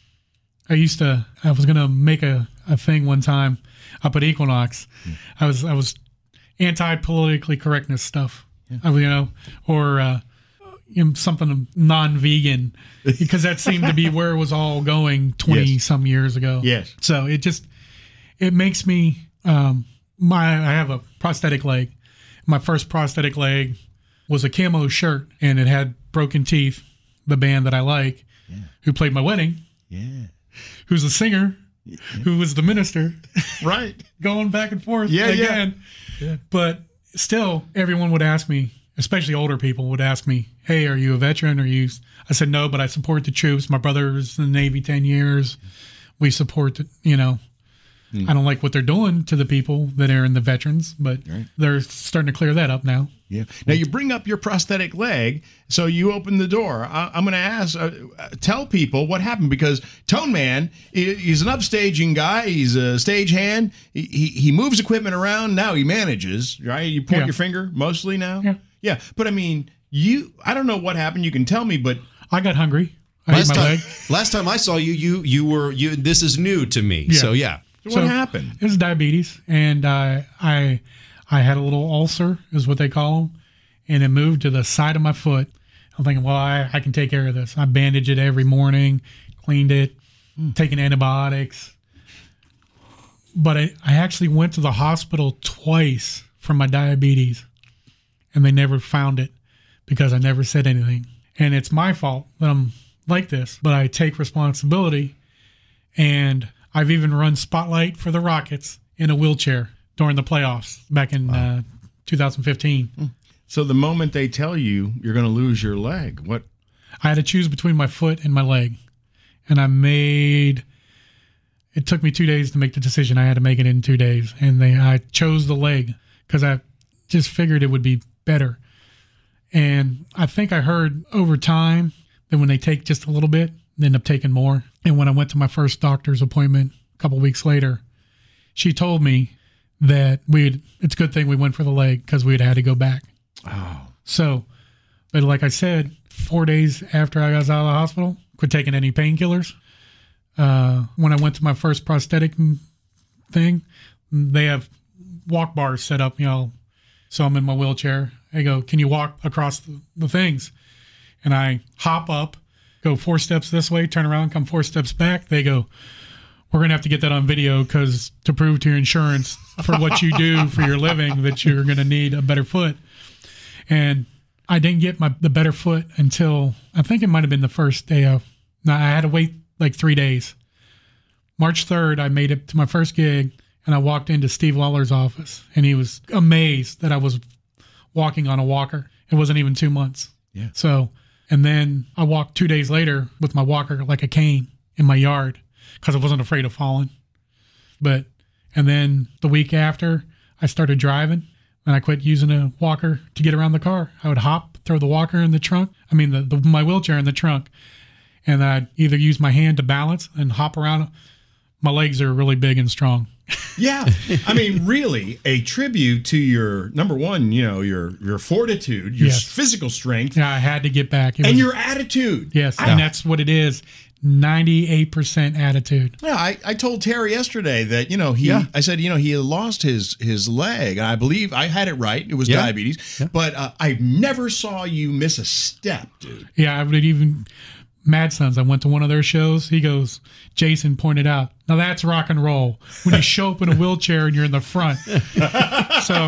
I used to, I was going to make a, a thing one time up at Equinox. Mm. I was, I was anti-politically correctness stuff, yeah. I, you know, or, uh, you know, something non-vegan, because that seemed to be where it was all going twenty yes. some years ago. Yes. So it just, it makes me, um, my, I have a prosthetic leg. My first prosthetic leg was a camo shirt, and it had Broken Teeth, the band that I like, yeah. who played my wedding. Yeah. Who's the singer, yeah. who was the minister. Right. Going back and forth yeah, again. Yeah. yeah. But still, everyone would ask me, especially older people would ask me, hey, are you a veteran? Are you? I said, no, but I support the troops. My brother was in the Navy ten years. We support, the, you know, mm. I don't like what they're doing to the people that are in the veterans, but right. they're starting to clear that up now. Yeah. Now you bring up your prosthetic leg, so you open the door. I, I'm going to ask, uh, tell people what happened, because Tone Man, he, he's an upstaging guy. He's a stagehand. He, he he moves equipment around. Now he manages, right? You point yeah. your finger mostly now. Yeah. Yeah. But I mean, you. I don't know what happened. You can tell me, but I got hungry. I last ate my time, leg. Last time I saw you, you you were you. This is new to me. Yeah. So yeah. So so what happened? It was diabetes, and uh, I I had a little ulcer, is what they call them. And it moved to the side of my foot. I'm thinking, well, I, I can take care of this. I bandage it every morning, cleaned it, mm. taking antibiotics. But I, I actually went to the hospital twice for my diabetes, and they never found it because I never said anything. And it's my fault that I'm like this, but I take responsibility. And I've even run Spotlight for the Rockets in a wheelchair during the playoffs back in wow. uh, two thousand fifteen. Mm. So the moment they tell you you're going to lose your leg, what? I had to choose between my foot and my leg. And I made, it took me two days to make the decision. I had to make it in two days. And they, I chose the leg because I just figured it would be better. And I think I heard over time that when they take just a little bit, they end up taking more. And when I went to my first doctor's appointment a couple weeks later, she told me that we'd, it's a good thing we went for the leg because we'd had to go back. Oh. So, but like I said, four days after I got out of the hospital, quit taking any painkillers. Uh, when I went to my first prosthetic thing, they have walk bars set up, you know, so I'm in my wheelchair. I go, can you walk across the, the things? And I hop up, go four steps this way, turn around, come four steps back. They go, we're going to have to get that on video because to prove to your insurance for what you do for your living that you're going to need a better foot. And I didn't get my the better foot until, I think it might have been the first day of, no, I had to wait like three days. March third, I made it to my first gig, and I walked into Steve Lawler's office, and he was amazed that I was walking on a walker. It wasn't even two months. Yeah. So, and then I walked two days later with my walker like a cane in my yard because I wasn't afraid of falling. But, and then the week after, I started driving. And I quit using a walker to get around the car. I would hop, throw the walker in the trunk. I mean, the, the my wheelchair in the trunk. And I'd either use my hand to balance and hop around. My legs are really big and strong. Yeah. I mean, really, a tribute to your, number one, you know, your your fortitude, your yes. physical strength. Yeah, I had to get back. It and was, your attitude. Yes, I, and that's what it is. ninety-eight percent attitude. Yeah, I, I told Terry yesterday that, you know, he, yeah. I said, you know, he had lost his his leg. And I believe I had it right. It was yeah. diabetes. Yeah. But uh, I never saw you miss a step, dude. Yeah, I would even, Mad Sons, I went to one of their shows. He goes, Jason pointed out, now that's rock and roll. When you show up in a wheelchair and you're in the front. So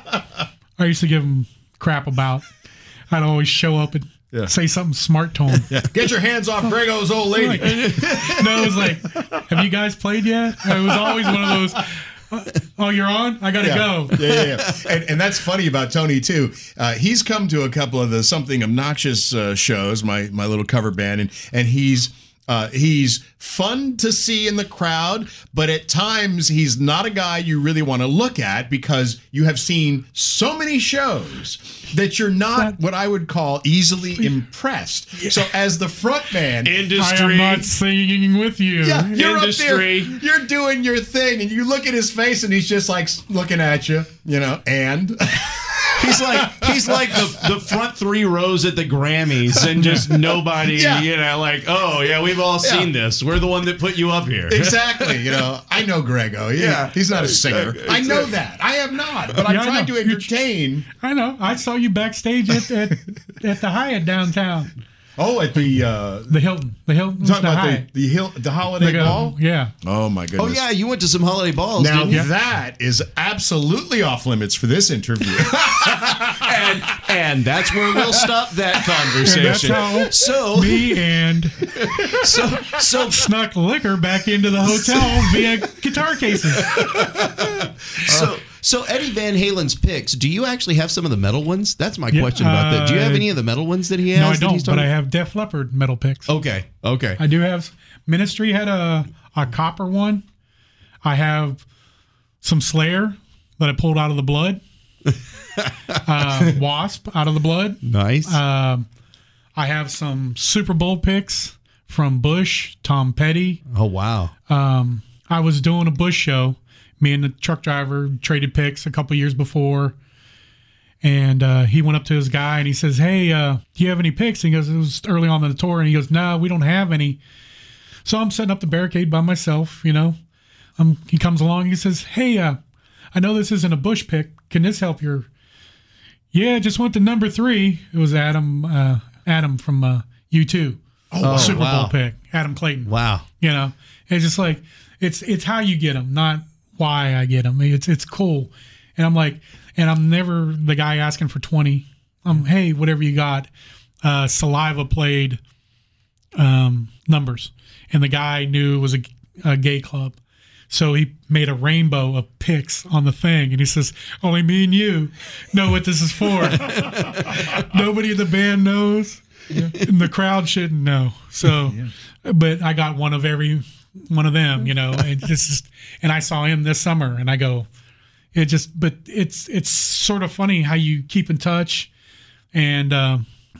I used to give him crap about. I'd always show up and yeah. say something smart to him. Yeah. Get your hands off Grego's old lady. No, it was like, have you guys played yet? It was always one of those, Oh, you're on? I got to Yeah. go. Yeah, yeah, yeah. And, and that's funny about Tony, too. Uh, he's come to a couple of the Something Obnoxious uh, shows, my my little cover band, and, and he's uh, he's fun to see in the crowd, but at times he's not a guy you really want to look at because you have seen so many shows that you're not what I would call easily impressed. So as the front man, I am Industry. not singing with you. yeah, you're Industry. up there, you're doing your thing, and you look at his face, and he's just like looking at you, you know, and He's like he's like the, the front three rows at the Grammys, and just nobody, Yeah. you know, like, oh yeah, we've all seen Yeah. this. We're the one that put you up here. exactly, you know, I know Grego. Yeah, Yeah. he's not a singer. I know that. I am not, but I'm Yeah, I trying know. to entertain. I know. I saw you backstage at at, at the Hyatt downtown. Oh, at the uh, The Hilton. The Hilton. talking the about Hyatt. the the, hill, the holiday Like, uh, ball. Yeah. Oh my Oh goodness. yeah, you went to some holiday balls, Now didn't you? that is absolutely off limits for this interview. and and that's where we'll stop that And that's conversation. how So me and so so snuck liquor back into the hotel via guitar cases. so so Eddie Van Halen's picks. Do you actually have some of the metal ones? That's my question about that. Do you have uh, any of the metal ones that he has? No, I that don't, he's but talking- I have Def Leppard metal picks. Okay, okay. I do have. Ministry had a, a copper one. I have some Slayer that I pulled out of the blood. uh, Wasp out of the blood. Nice. Um, I have some Super Bowl picks from Bush, Tom Petty. oh wow. Um, I was doing a Bush show. Me and the truck driver traded picks a couple years before. And uh, he went up to his guy and he says, hey, uh, do you have any picks? And he goes, it was early on in the tour. And he goes, no, we don't have any. So I'm setting up the barricade by myself, you know. Um, he comes along. He says, hey, uh, I know this isn't a Bush pick. Can this help your... Yeah, just went to number three. It was Adam uh, Adam from uh, U two. Oh, Super wow. Bowl pick. Adam Clayton. Wow. You know, it's just like it's it's how you get them, not why I get them. It's it's cool, and I'm like, and I'm never the guy asking for twenty. Um, hey, whatever you got. Uh, Saliva played um, numbers, and the guy knew it was a, a gay club, so he made a rainbow of picks on the thing, and he says, "Only me and you know what this is for. Nobody in the band knows." And the crowd shouldn't know. So, but I got one of every one of them, you know, and this is, and I saw him this summer and I go, it just, but it's, it's sort of funny how you keep in touch. And, uh,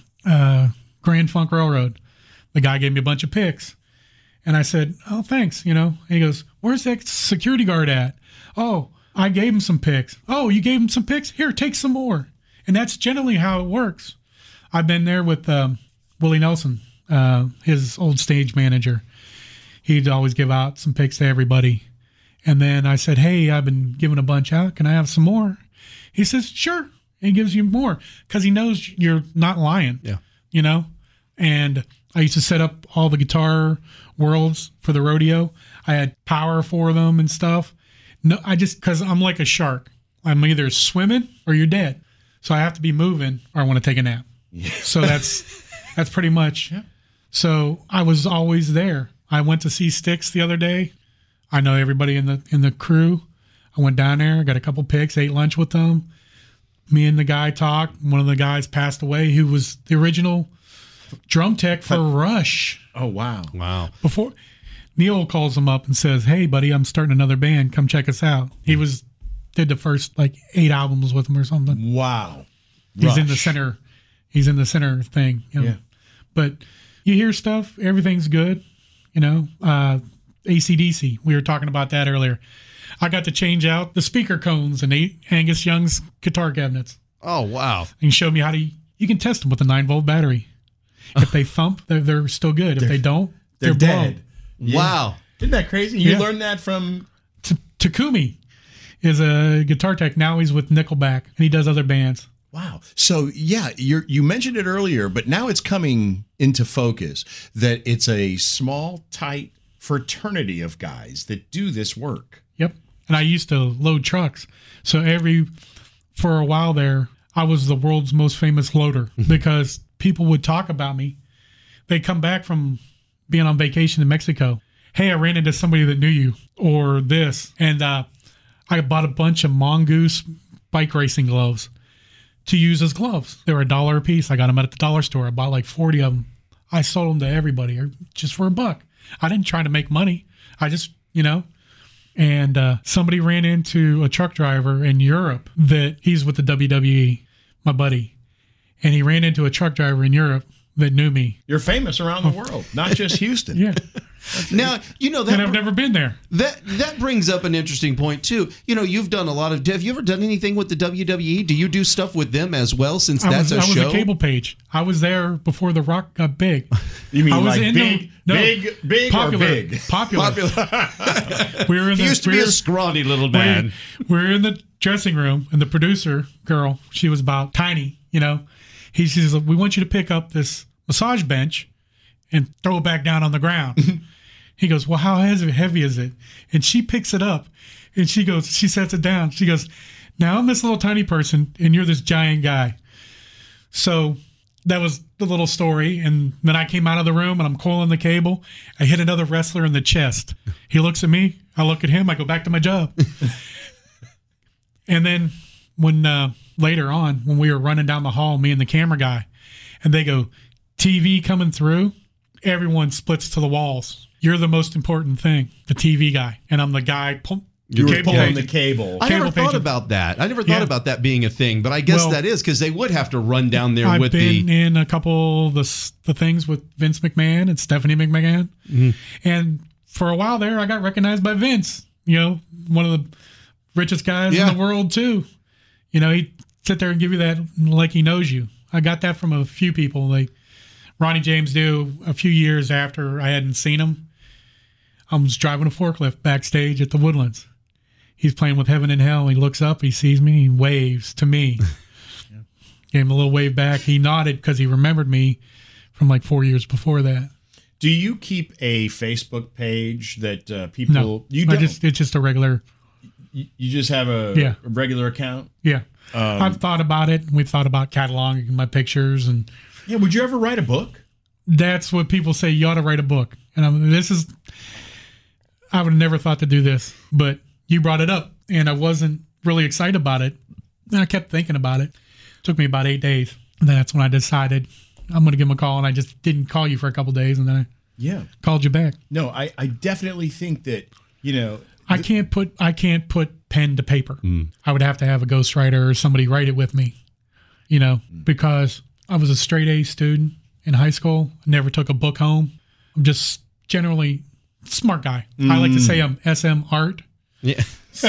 uh, Grand Funk Railroad, the guy gave me a bunch of picks and I said, oh, thanks. You know, and he goes, where's that security guard at? Oh, I gave him some picks. Oh, you gave him some picks? Here, take some more. And that's generally how it works. I've been there with um, Willie Nelson, uh, his old stage manager. He'd always give out some picks to everybody. And then I said, hey, I've been giving a bunch out. Can I have some more? He says, sure. And he gives you more because he knows you're not lying. Yeah. You know? And I used to set up all the guitar worlds for the rodeo. I had power for them and stuff. No, I just, because I'm like a shark. I'm either swimming or you're dead. So I have to be moving or I want to take a nap. So that's that's pretty much. So I was always there. I went to see Styx the other day. I know everybody in the in the crew. I went down there, got a couple picks, ate lunch with them. Me and the guy talked. One of the guys passed away who was the original drum tech for Rush. Oh wow. Wow. Before Neil calls him up and says, "Hey buddy, I'm starting another band. Come check us out." He was did the first like eight albums with him or something. Wow. He's in the Rush. center. He's in the center thing. You know? Yeah. But you hear stuff, everything's good. You know, uh, A C D C, we were talking about that earlier. I got to change out the speaker cones in A- Angus Young's guitar cabinets. Oh wow. And he showed me how to, you can test them with a nine volt battery. If they thump, they're, they're still good. If they don't, They're, they're, dead. blown. Wow. Isn't that crazy? You Yeah. learned that from T- Takumi is a guitar tech. Now he's with Nickelback and he does other bands. Wow. So yeah, you you mentioned it earlier, but now it's coming into focus that it's a small, tight fraternity of guys that do this work. Yep. And I used to load trucks. So every, for a while there, I was the world's most famous loader because people would talk about me. They'd come back from being on vacation in Mexico. Hey, I ran into somebody that knew you or this. And uh, I bought a bunch of Mongoose bike racing gloves to use as gloves. They were a dollar a piece. I got them at the dollar store. I bought like forty of them. I sold them to everybody just for a buck. I didn't try to make money. I just, you know, and uh, somebody ran into a truck driver in Europe that he's with the W W E, my buddy. And he ran into a truck driver in Europe that knew me. You're famous around the world, not just Houston. Yeah. Now, you know that And I've never been there. that that brings up an interesting point too. You know, you've done a lot of. Have you ever done anything with the W W E? Do you do stuff with them as well? Since I that's was, a I was show. a cable page. I was there before The Rock got big. You mean I was like in big, the- no, big, big, popular, or big? Popular. Popular. We were in He the, used to we be a were- scrawny little we- man. We were in the dressing room, and the producer girl, she was about tiny, you know. He says, "We want you to pick up this massage bench and throw it back down on the ground." He goes, "Well, how heavy, heavy is it?" And she picks it up, and she goes, she sets it down. She goes, "Now I'm this little tiny person, and you're this giant guy." So that was the little story. And then I came out of the room, and I'm coiling the cable. I hit another wrestler in the chest. He looks at me. I look at him. I go back to my job. And then when uh, later on, when we were running down the hall, me and the camera guy, and they go, "T V coming through," everyone splits to the walls. You're the most important thing, the T V guy. And I'm the guy. Pull, You were cable pulling page. the cable. I Cable never thought page. about that. I never thought Yeah. about that being a thing, but I guess Well, that is because they would have to run down there I've with been the. in a couple of the, s- the things with Vince McMahon and Stephanie McMahon. And for a while there, I got recognized by Vince, you know, one of the richest guys Yeah. in the world, too. You know, he'd sit there and give you that like he knows you. I got that from a few people. Like Ronnie James do a few years after I hadn't seen him. I was driving a forklift backstage at the Woodlands. He's playing with Heaven and Hell. He looks up, he sees me, he waves to me. Gave him a little wave back. He nodded because he remembered me from like four years before that. Do you keep a Facebook page that uh, people? No, you I don't. just it's just a regular. you you just have a, Yeah. a regular account. Yeah, Um, I've thought about it. We've thought about cataloging my pictures, and Yeah. Would you ever write a book? that's what people say. You ought to write a book. And I'm, this is. I would have never thought to do this, but you brought it up, and I wasn't really excited about it. And I kept thinking about it. It took me about eight days. And that's when I decided I'm going to give him a call, and I just didn't call you for a couple days, and then I Yeah. called you back. No, I, I definitely think that, you know, I can't put I can't put pen to paper. I would have to have a ghostwriter or somebody write it with me, you know, because I was a straight A student in high school. Never took a book home. I'm just generally a smart guy. I like to say I'm S M art. Yeah.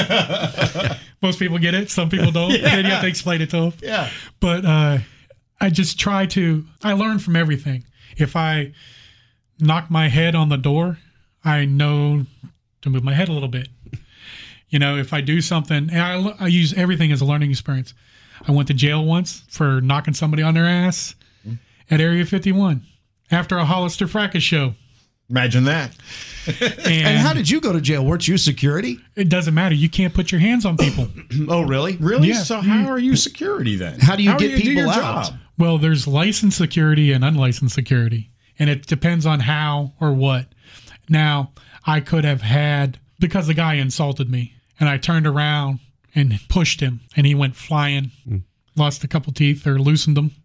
Most people get it. Some people don't. Then you have to explain it to them. yeah. But uh, I just try to. I learn from everything. If I knock my head on the door, I know to move my head a little bit. You know, if I do something, and I, I use everything as a learning experience. I went to jail once for knocking somebody on their ass at Area fifty-one after a Hollister Fracas show. Imagine that. And, And how did you go to jail? Weren't you security? it doesn't matter. You can't put your hands on people. Oh, really? Really? Yeah. So how are you security then? How do you get do people your out? job? Well, there's licensed security and unlicensed security, and it depends on how or what. Now, I could have had, because the guy insulted me, and I turned around and pushed him, and he went flying, lost a couple teeth or loosened them.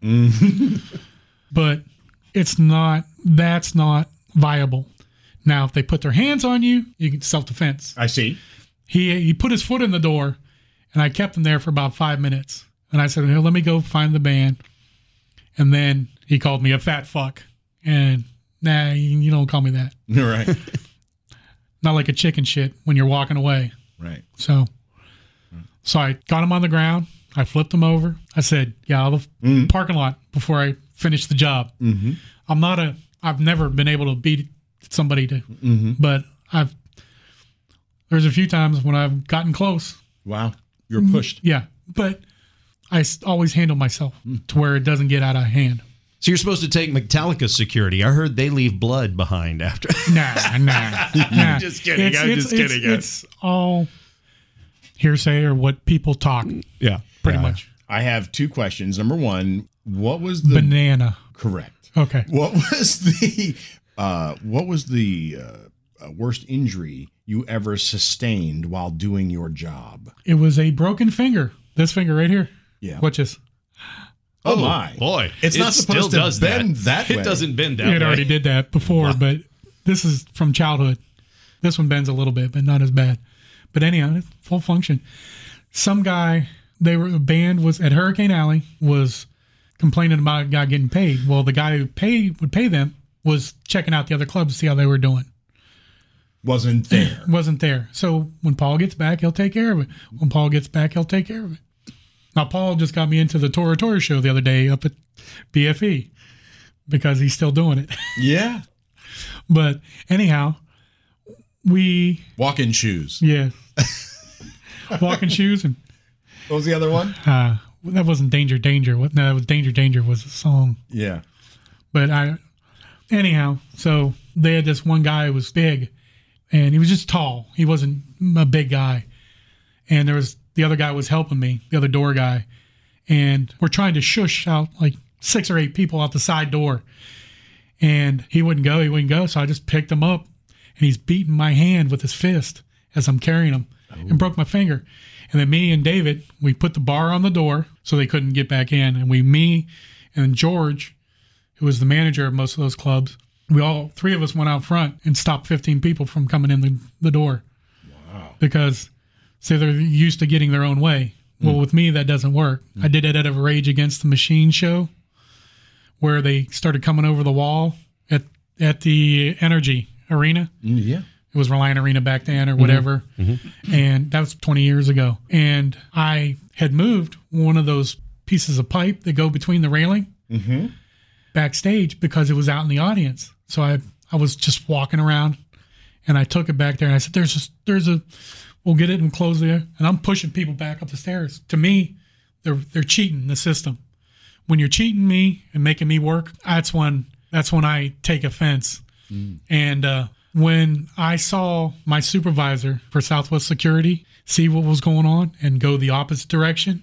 But it's not, that's not viable. Now, if they put their hands on you, you can self-defense. I see. He he put his foot in the door, and I kept him there for about five minutes. And I said, "Here, let me go find the band." And then he called me a fat fuck. And nah, you, you don't call me that. Right. Not like a chicken shit when you're walking away. Right. So, so I got him on the ground. I flipped him over. I said, "Yeah, I'll the parking lot before I finish the job." Mm-hmm. I'm not a. I've never been able to beat somebody to, Mm-hmm. but I've. There's a few times when I've gotten close. Wow. You're pushed. Yeah, but I s- always handle myself to where it doesn't get out of hand. So you're supposed to take Metallica security. I heard they leave blood behind after. Nah, nah, nah. Just kidding, It's, I'm it's, just it's, kidding. It's all hearsay or what people talk, Yeah. pretty Uh, much. I have two questions. Number one, what was the Banana. correct? Okay. What was the uh, what was the uh, uh, worst injury you ever sustained while doing your job? It was a broken finger. This finger right here. Yeah. Watch this. Oh, my. Boy. It's it not supposed still to does bend that, that way. It doesn't bend that It way. already did that before, Wow. but this is from childhood. This one bends a little bit, but not as bad. But anyhow, it's full function. Some guy, they were the band was at Hurricane Alley was complaining about a guy getting paid. Well, the guy who paid would pay them was checking out the other clubs to see how they were doing. Wasn't there. Wasn't there. So when Paul gets back, he'll take care of it. When Paul gets back, he'll take care of it. Now, Paul just got me into the Tora Tora show the other day up at B F E because he's still doing it. Yeah. But anyhow, we, Walk-in shoes. yeah, walking shoes. And What was the other one? uh, that wasn't Danger Danger. What? No, that was Danger Danger was a song. Yeah. But I, anyhow, so they had this one guy who was big and he was just tall. He wasn't a big guy. And there was, the other guy was helping me, the other door guy. And we're trying to shush out like six or eight people out the side door. And he wouldn't go, he wouldn't go. So I just picked him up and he's beating my hand with his fist as I'm carrying him and broke my finger. And then me and David, we put the bar on the door so they couldn't get back in. And we, me and George, who was the manager of most of those clubs, we all, three of us went out front and stopped fifteen people from coming in the, the door. Wow. Because, say, they're used to getting their own way. Well, mm. with me, that doesn't work. Mm. I did it at a Rage Against the Machine show where they started coming over the wall at, at the Energy Arena. Mm, yeah. It was Reliant Arena back then or whatever. Mm-hmm. And that was twenty years ago. And I had moved one of those pieces of pipe that go between the railing mm-hmm. backstage because it was out in the audience. So I, I was just walking around and I took it back there and I said, there's a, there's a, we'll get it and close there. And I'm pushing people back up the stairs. To me, they're, they're cheating the system. When you're cheating me and making me work, that's when, that's when I take offense. Mm. And, uh, when I saw my supervisor for Southwest Security see what was going on and go the opposite direction,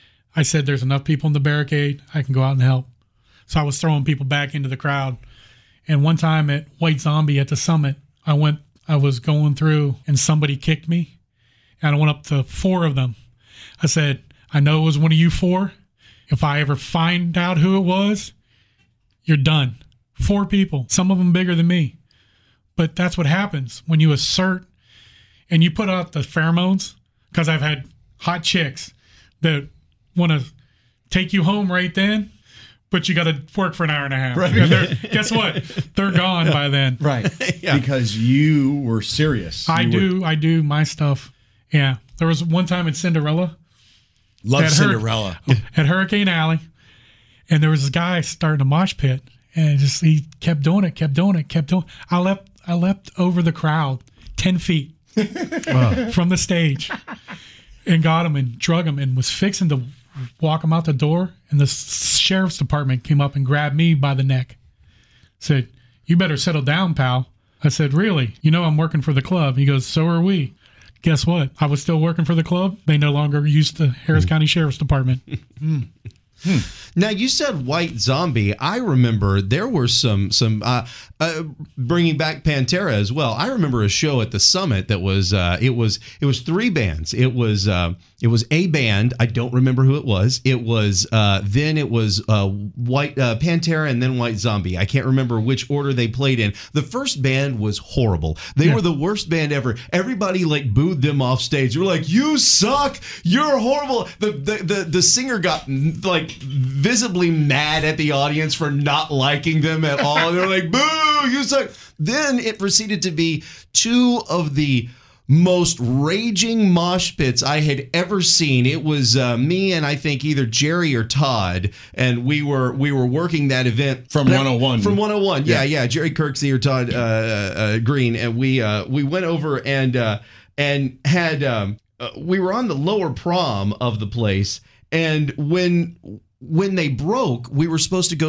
I said, there's enough people in the barricade. I can go out and help. So I was throwing people back into the crowd. And one time at White Zombie at the Summit, I went, I was going through and somebody kicked me. And I went up to four of them. I said, I know it was one of you four. If I ever find out who it was, you're done. Four people, some of them bigger than me. But that's what happens when you assert and you put out the pheromones, because I've had hot chicks that want to take you home right then, but you got to work for an hour and a half. Right. And they're, guess what? They're gone by then. Right. Yeah. Because you were serious. I You do. were- I do my stuff. Yeah. There was one time in Cinderella. Love At Hur- Cinderella. At Hurricane Alley. And there was this guy starting a mosh pit. And just he kept doing it, kept doing it, kept doing it. I leapt, I leapt over the crowd ten feet from the stage and got him and drug him and was fixing to walk him out the door. And the sheriff's department came up and grabbed me by the neck. Said, you better settle down, pal. I said, really? You know I'm working for the club. He goes, so are we. Guess what? I was still working for the club. They no longer used the Harris County Sheriff's Department. Hmm. Hmm. Now you said White Zombie. I remember there were some some uh, uh, bringing back Pantera as well. I remember a show at the Summit that was uh, it was it was three bands. It was uh, it was a band. I don't remember who it was. It was uh, then it was uh, White uh, Pantera and then White Zombie. I can't remember which order they played in. The first band was horrible. They yeah. were the worst band ever. Everybody like booed them off stage. They were like, "You suck. You're horrible." The the the, the singer got like visibly mad at the audience for not liking them at all. They're like, boo, you suck. Then it proceeded to be two of the most raging mosh pits I had ever seen. It was uh, me and I think either Jerry or Todd, and we were we were working that event from one oh one. From one oh one, yeah, yeah. yeah. Jerry Kirksey or Todd uh, uh, Green, and we uh, we went over and uh, and had um, uh, we were on the lower prom of the place, and when. When they broke, we were supposed to go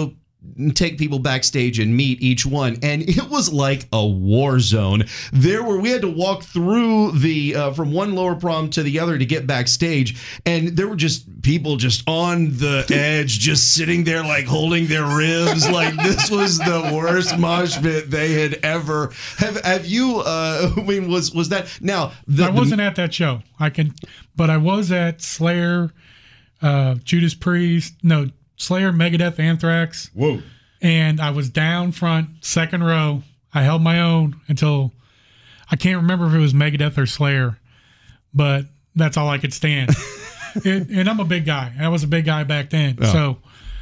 take people backstage and meet each one, and it was like a war zone. There were we had to walk through the uh, from one lower prom to the other to get backstage, and there were just people just on the edge, just sitting there like holding their ribs, like this was the worst mosh pit they had ever. Have have you? Uh, I mean, was was that now? The, I wasn't the, at that show. I can, but I was at Slayer, uh, Judas Priest, no. Slayer, Megadeth, Anthrax. Whoa. And I was down front, second row. I held my own until I can't remember if it was Megadeth or Slayer, but that's all I could stand. it, and I'm a big guy. I was a big guy back then. Oh. So,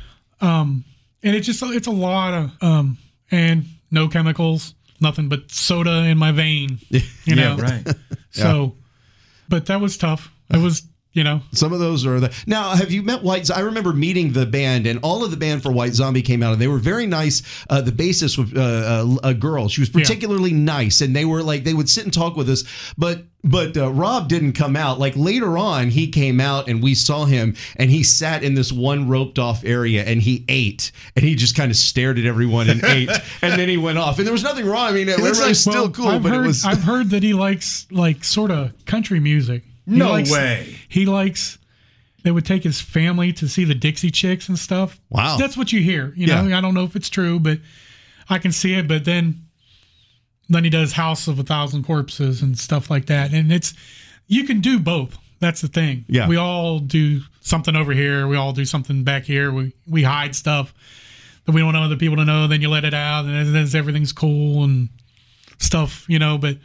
um, and it's just, it's a lot of, um, and no chemicals, nothing but soda in my vein, you know? Yeah, right. So, yeah. But that was tough. It was, you know, some of those are the now. Have you met White? I remember meeting the band, and all of the band for White Zombie came out, and they were very nice. Uh, the bassist was uh, a, a girl. She was particularly yeah. nice, and they were like they would sit and talk with us. But but uh, Rob didn't come out. Like later on, he came out, and we saw him, and he sat in this one roped off area, and he ate, and he just kind of stared at everyone and ate, and then he went off. And there was nothing wrong. I mean, it was like, still well, cool, I've but heard, it was. I've heard that he likes like sort of country music. He no likes, way. He likes, they would take his family to see the Dixie Chicks and stuff. Wow. That's what you hear. You know, yeah. I don't know if it's true, but I can see it. But then, then he does House of a Thousand Corpses and stuff like that. And it's, you can do both. That's the thing. Yeah. We all do something over here. We all do something back here. We, we hide stuff that we don't want other people to know. Then you let it out and then everything's cool and stuff, you know, but,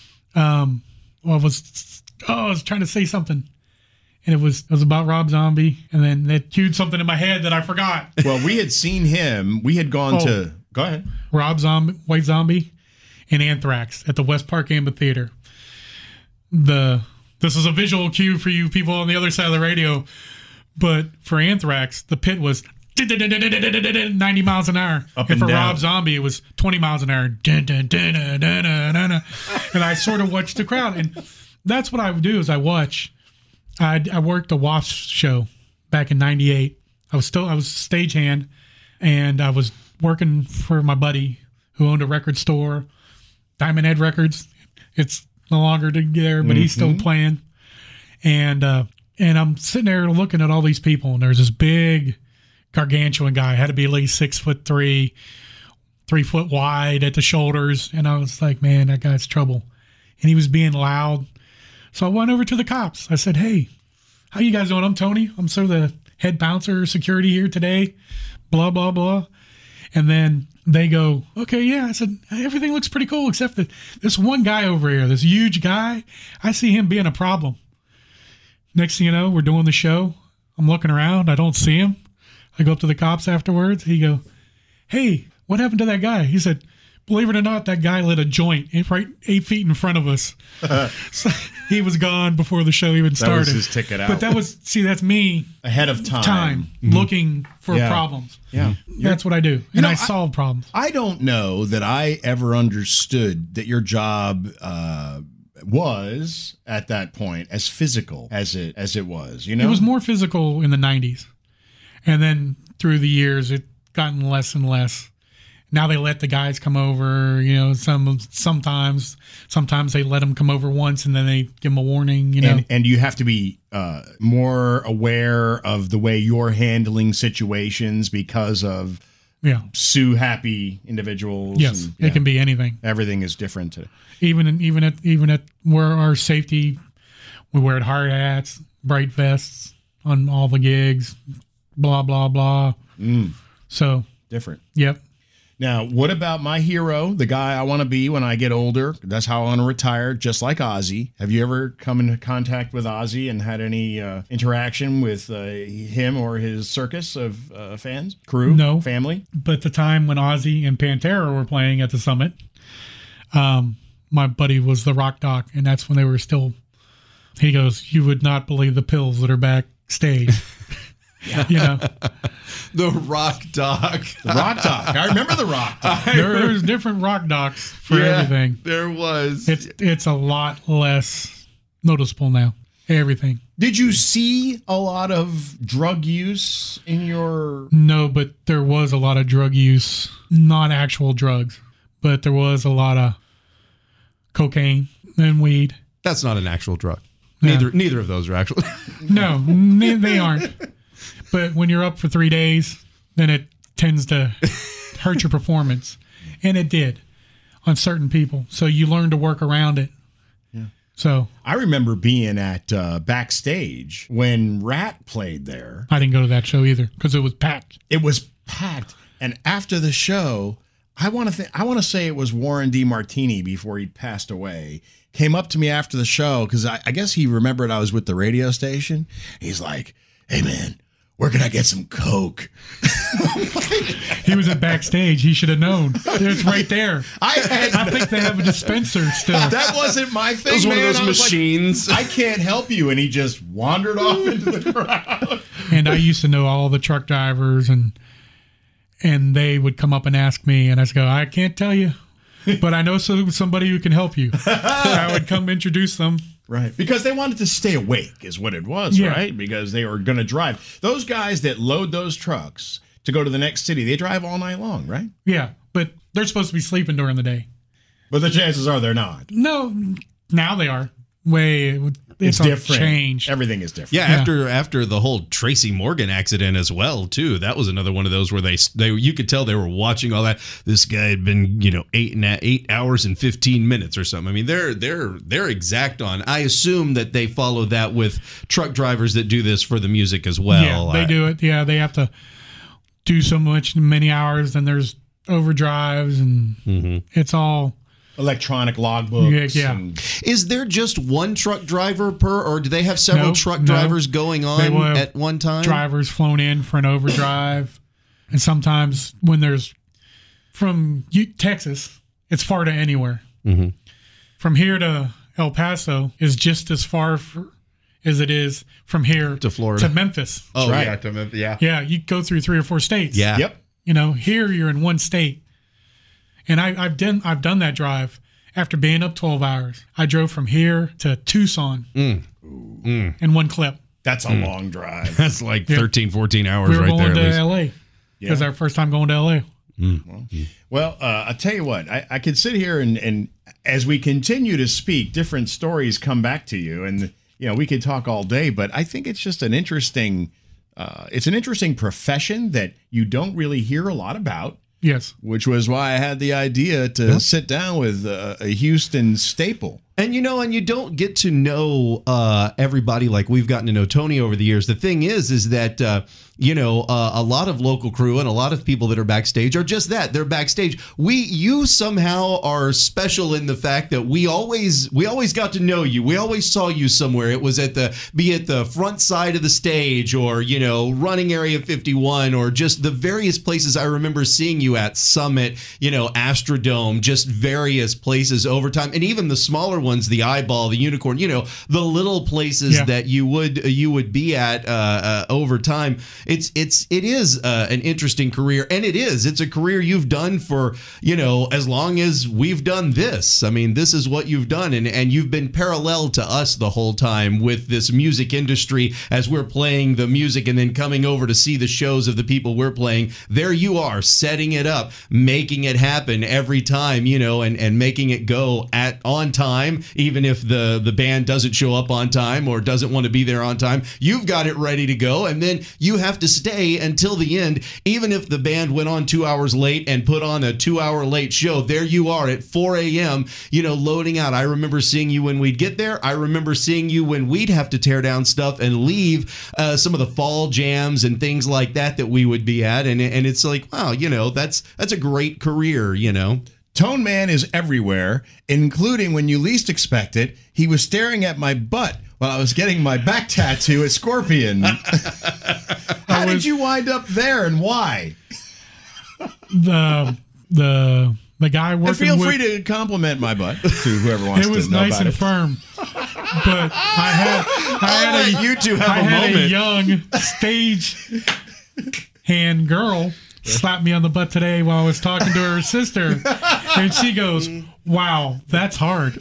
um, well, I was, oh, I was trying to say something, and it was it was about Rob Zombie, and then it cued something in my head that I forgot. Well, we had seen him. We had gone oh, to. Go ahead. Rob Zombie, White Zombie, and Anthrax at the West Park Amphitheater. The this is a visual cue for you people on the other side of the radio, but for Anthrax, the pit was ninety miles an hour. Up and and for down. Rob Zombie, it was twenty miles an hour. And I sort of watched the crowd. And that's what I would do is I watch. I, I worked a W A S P show back in ninety-eight. I was still, I was a stagehand, and I was working for my buddy who owned a record store, Diamond Head Records. It's no longer there, but mm-hmm. he's still playing. And, uh, and I'm sitting there looking at all these people, and there's this big gargantuan guy, had to be at least six foot three, three foot wide at the shoulders. And I was like, man, that guy's trouble. And he was being loud. So I went over to the cops. I said, hey, how you guys doing? I'm Tony. I'm sort of the head bouncer security here today, blah, blah, blah. And then they go, okay, yeah. I said, everything looks pretty cool except that this one guy over here, this huge guy, I see him being a problem. Next thing you know, we're doing the show. I'm looking around. I don't see him. I go up to the cops afterwards. He go, hey, what happened to that guy? He said, believe it or not, that guy lit a joint right eight feet in front of us. So he was gone before the show even started. That was his ticket out. But that was, see, that's me. Ahead of time. Time, Mm-hmm. looking for Yeah. problems. Yeah. That's what I do. And know, I I- solve problems. I don't know that I ever understood that your job uh, was at that point as physical as it as it was. You know, It was more physical in the nineties. And then through the years, it gotten less and less. Now they let the guys come over, you know, some sometimes sometimes they let them come over once and then they give them a warning, you know. And, and you have to be uh, more aware of the way you're handling situations because of yeah. sue happy individuals. Yes, and, it yeah, can be anything. everything is different today. Even in, even at even at where our safety, we wear hard hats, bright vests on all the gigs, blah blah blah. Mm, So, different. yep. Now, what about my hero, the guy I want to be when I get older? That's how I want to retire, just like Ozzy. Have you ever come into contact with Ozzy and had any uh, interaction with uh, him or his circus of uh, fans, crew, No. family? But the time when Ozzy and Pantera were playing at the Summit, um, my buddy was the Rock Doc, and that's when they were still. He goes, "You would not believe the pills that are backstage." You know, The Rock Doc. The Rock Doc. I remember the Rock Doc. there, there's different Rock Docs for Yeah, everything. There was. It's it's a lot less noticeable now. Everything. Did you see a lot of drug use in your... No, but there was a lot of drug use, not actual drugs, but there was a lot of cocaine and weed. That's not an actual drug. Yeah. Neither neither of those are actual. No, ne- they aren't. But when you're up for three days, then it tends to hurt your performance. And it did on certain people. So you learn to work around it. Yeah. So I remember being at uh, backstage when Rat played there. I didn't go to that show either because it was packed. It was packed. And after the show, I want to think I want to say it was Warren DeMartini before he passed away. Came up to me after the show because I, I guess he remembered I was with the radio station. He's like, "Hey man, where can I get some Coke?" He was at backstage. He should have known. It's right there. I had I think they have a dispenser still. that wasn't my thing. It was man. one of those I was like, machines. I can't help you, and he just wandered off into the crowd. And I used to know all the truck drivers, and and they would come up and ask me, and I'd go, "I can't tell you, but I know so, somebody who can help you." I would come introduce them. Right. Because they wanted to stay awake is what it was, Yeah. right? Because they were going to drive. Those guys that load those trucks to go to the next city, they drive all night long, right? Yeah, but they're supposed to be sleeping during the day. But the chances are they're not. No, now they are. Way it's, It's different. changed. Everything is different. Yeah, Yeah. after after the whole Tracy Morgan accident as well, too. That was another one of those where they they you could tell they were watching all that. This guy had been, you know, eight and a, eight hours and fifteen minutes or something. I mean, they're they're they're exact on. I assume that they follow that with truck drivers that do this for the music as well. Yeah, they I- do it. Yeah, they have to do so much many hours. Then there's overdrives, and Mm-hmm. it's all Electronic logbooks. Yeah, yeah. And Is there just one truck driver per, or do they have several No, truck no. drivers going They will on have at one time? drivers flown in for an overdrive, and sometimes when there's from U- Texas, it's far to anywhere. Mm-hmm. From here to El Paso is just as far for, as it is from here To Florida. to Memphis. Oh, right. yeah, to Memphis, yeah. Yeah, you go through three or four states. Yeah. Yep. You know, here you're in one state, and I, I've done I've done that drive after being up twelve hours. I drove from here to Tucson Mm. in one clip. That's a long drive. That's like Yeah. thirteen, fourteen hours We were right going there. to At least. L A because Yeah. our first time going to L A. Well, uh, I'll tell you what, I, I could sit here and, and as we continue to speak, different stories come back to you. And, you know, we could talk all day, but I think it's just an interesting, uh, it's an interesting profession that you don't really hear a lot about, Yes. which was why I had the idea to sit down with uh, a Houston staple. And you know, and you don't get to know uh, everybody like we've gotten to know Tony over the years. The thing is, is that uh, you know uh, a lot of local crew and a lot of people that are backstage are just that. They're backstage. We, you somehow are special in the fact that we always, we always got to know you. We always saw you somewhere. It was at the, be it the front side of the stage, or you know, running area fifty-one, or just the various places I remember seeing you at. Summit, you know, Astrodome, just various places over time, and even the smaller ones, the Eyeball, the Unicorn, you know, the little places Yeah. that you would you would be at uh, uh, over time. It's it's it is uh, an interesting career, and it is it's a career you've done for, you know, as long as we've done this. I mean, this is what you've done, and and you've been parallel to us the whole time with this music industry as we're playing the music and then coming over to see the shows of the people we're playing. There you are, setting it up, making it happen every time, you know, and, and making it go at on time, even if the, the band doesn't show up on time or doesn't want to be there on time. You've got it ready to go, and then you have to stay until the end, even if the band went on two hours late and put on a two-hour late show. There you are at four a.m., you know, loading out. I remember seeing you when we'd get there. I remember seeing you when we'd have to tear down stuff and leave uh, some of the fall jams and things like that that we would be at, and and it's like, wow, you know, that's that's a great career, you know. Tone Man is everywhere, including when you least expect it. He was staring at my butt while I was getting my back tattoo at Scorpion. How did you wind up there, and why? The the the guy working And feel with, free to compliment my butt to whoever wants it was to know nice about and it. firm, but I had I had I'll a let you two have I a had moment. a young stage hand girl slap me on the butt today while I was talking to her sister, and she goes, Wow, that's hard.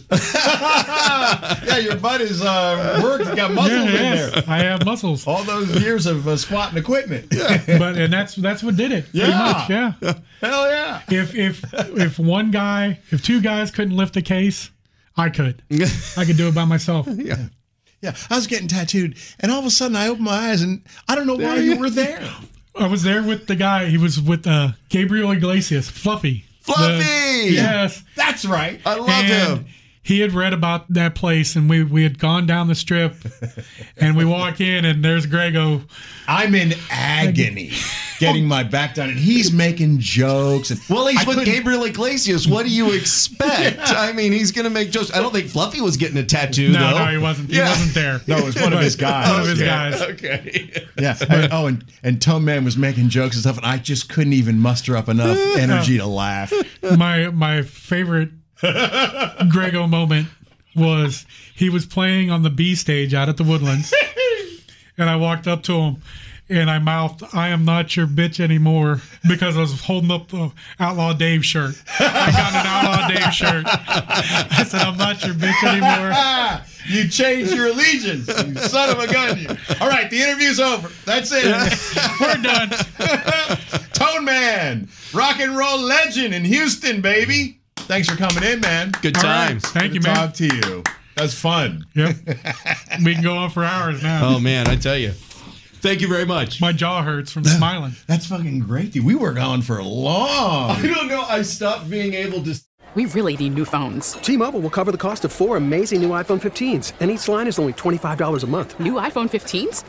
Yeah, your butt is uh, worked. You got muscles Yeah, in yes, there. I have muscles. All those years of uh, squatting equipment. Yeah. But and that's that's what did it. Pretty Yeah. much, yeah. Hell yeah. If if if one guy, if two guys couldn't lift a case, I could. I could do it by myself. Yeah. Yeah. I was getting tattooed, and all of a sudden I opened my eyes, and I don't know why you were there. I was there with the guy. He was with uh, Gabriel Iglesias, Fluffy. Fluffy! The- yes. That's right. I love And him. he had read about that place, and we, we had gone down the strip, and we walk in, and there's Grego. I'm in agony getting my back done, and he's making jokes. And Well, he's I with couldn't- Gabriel Iglesias. What do you expect? I mean, he's going to make jokes. I don't think Fluffy was getting a tattoo, No, though. no, he wasn't. He Yeah. wasn't there. No, it was one of his guys. One of his Yeah. guys. Okay. Yeah. And- oh, and, and Tone Man was making jokes and stuff, and I just couldn't even muster up enough energy to laugh. My my favorite Grego moment was he was playing on the B stage out at the Woodlands, and I walked up to him, and I mouthed, "I am not your bitch anymore," because I was holding up the Outlaw Dave shirt. I got an Outlaw Dave shirt. I said, "I'm not your bitch anymore." Ah, you changed your allegiance, you son of a gun. You. All right, the interview's over. That's it. We're done. Tone Man, rock and roll legend in Houston, baby. Thanks for coming in, man. Good All right. times. Thank Good you, to man. talk to you. That's fun. Yep. We can go on for hours now. Oh, man, I tell you. Thank you very much. My jaw hurts from smiling. That's fucking great, dude. We were gone for long. I don't know. I stopped being able to. We really need new phones. T-Mobile will cover the cost of four amazing new iPhone fifteens, and each line is only twenty-five dollars a month. New iPhone fifteens?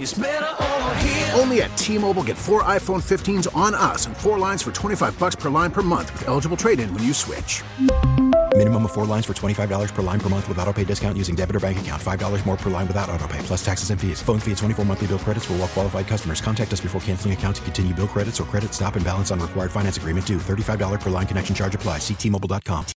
Only at T-Mobile, get four iPhone fifteens on us and four lines for twenty-five bucks per line per month with eligible trade-in when you switch. Minimum of four lines for twenty-five dollars per line per month with autopay discount using debit or bank account. five dollars more per line without autopay, plus taxes and fees. Phone fee at twenty-four monthly bill credits for well-qualified customers. Contact us before canceling account to continue bill credits or credit stop and balance on required finance agreement due. thirty-five dollars per line connection charge applies. See T Mobile dot com.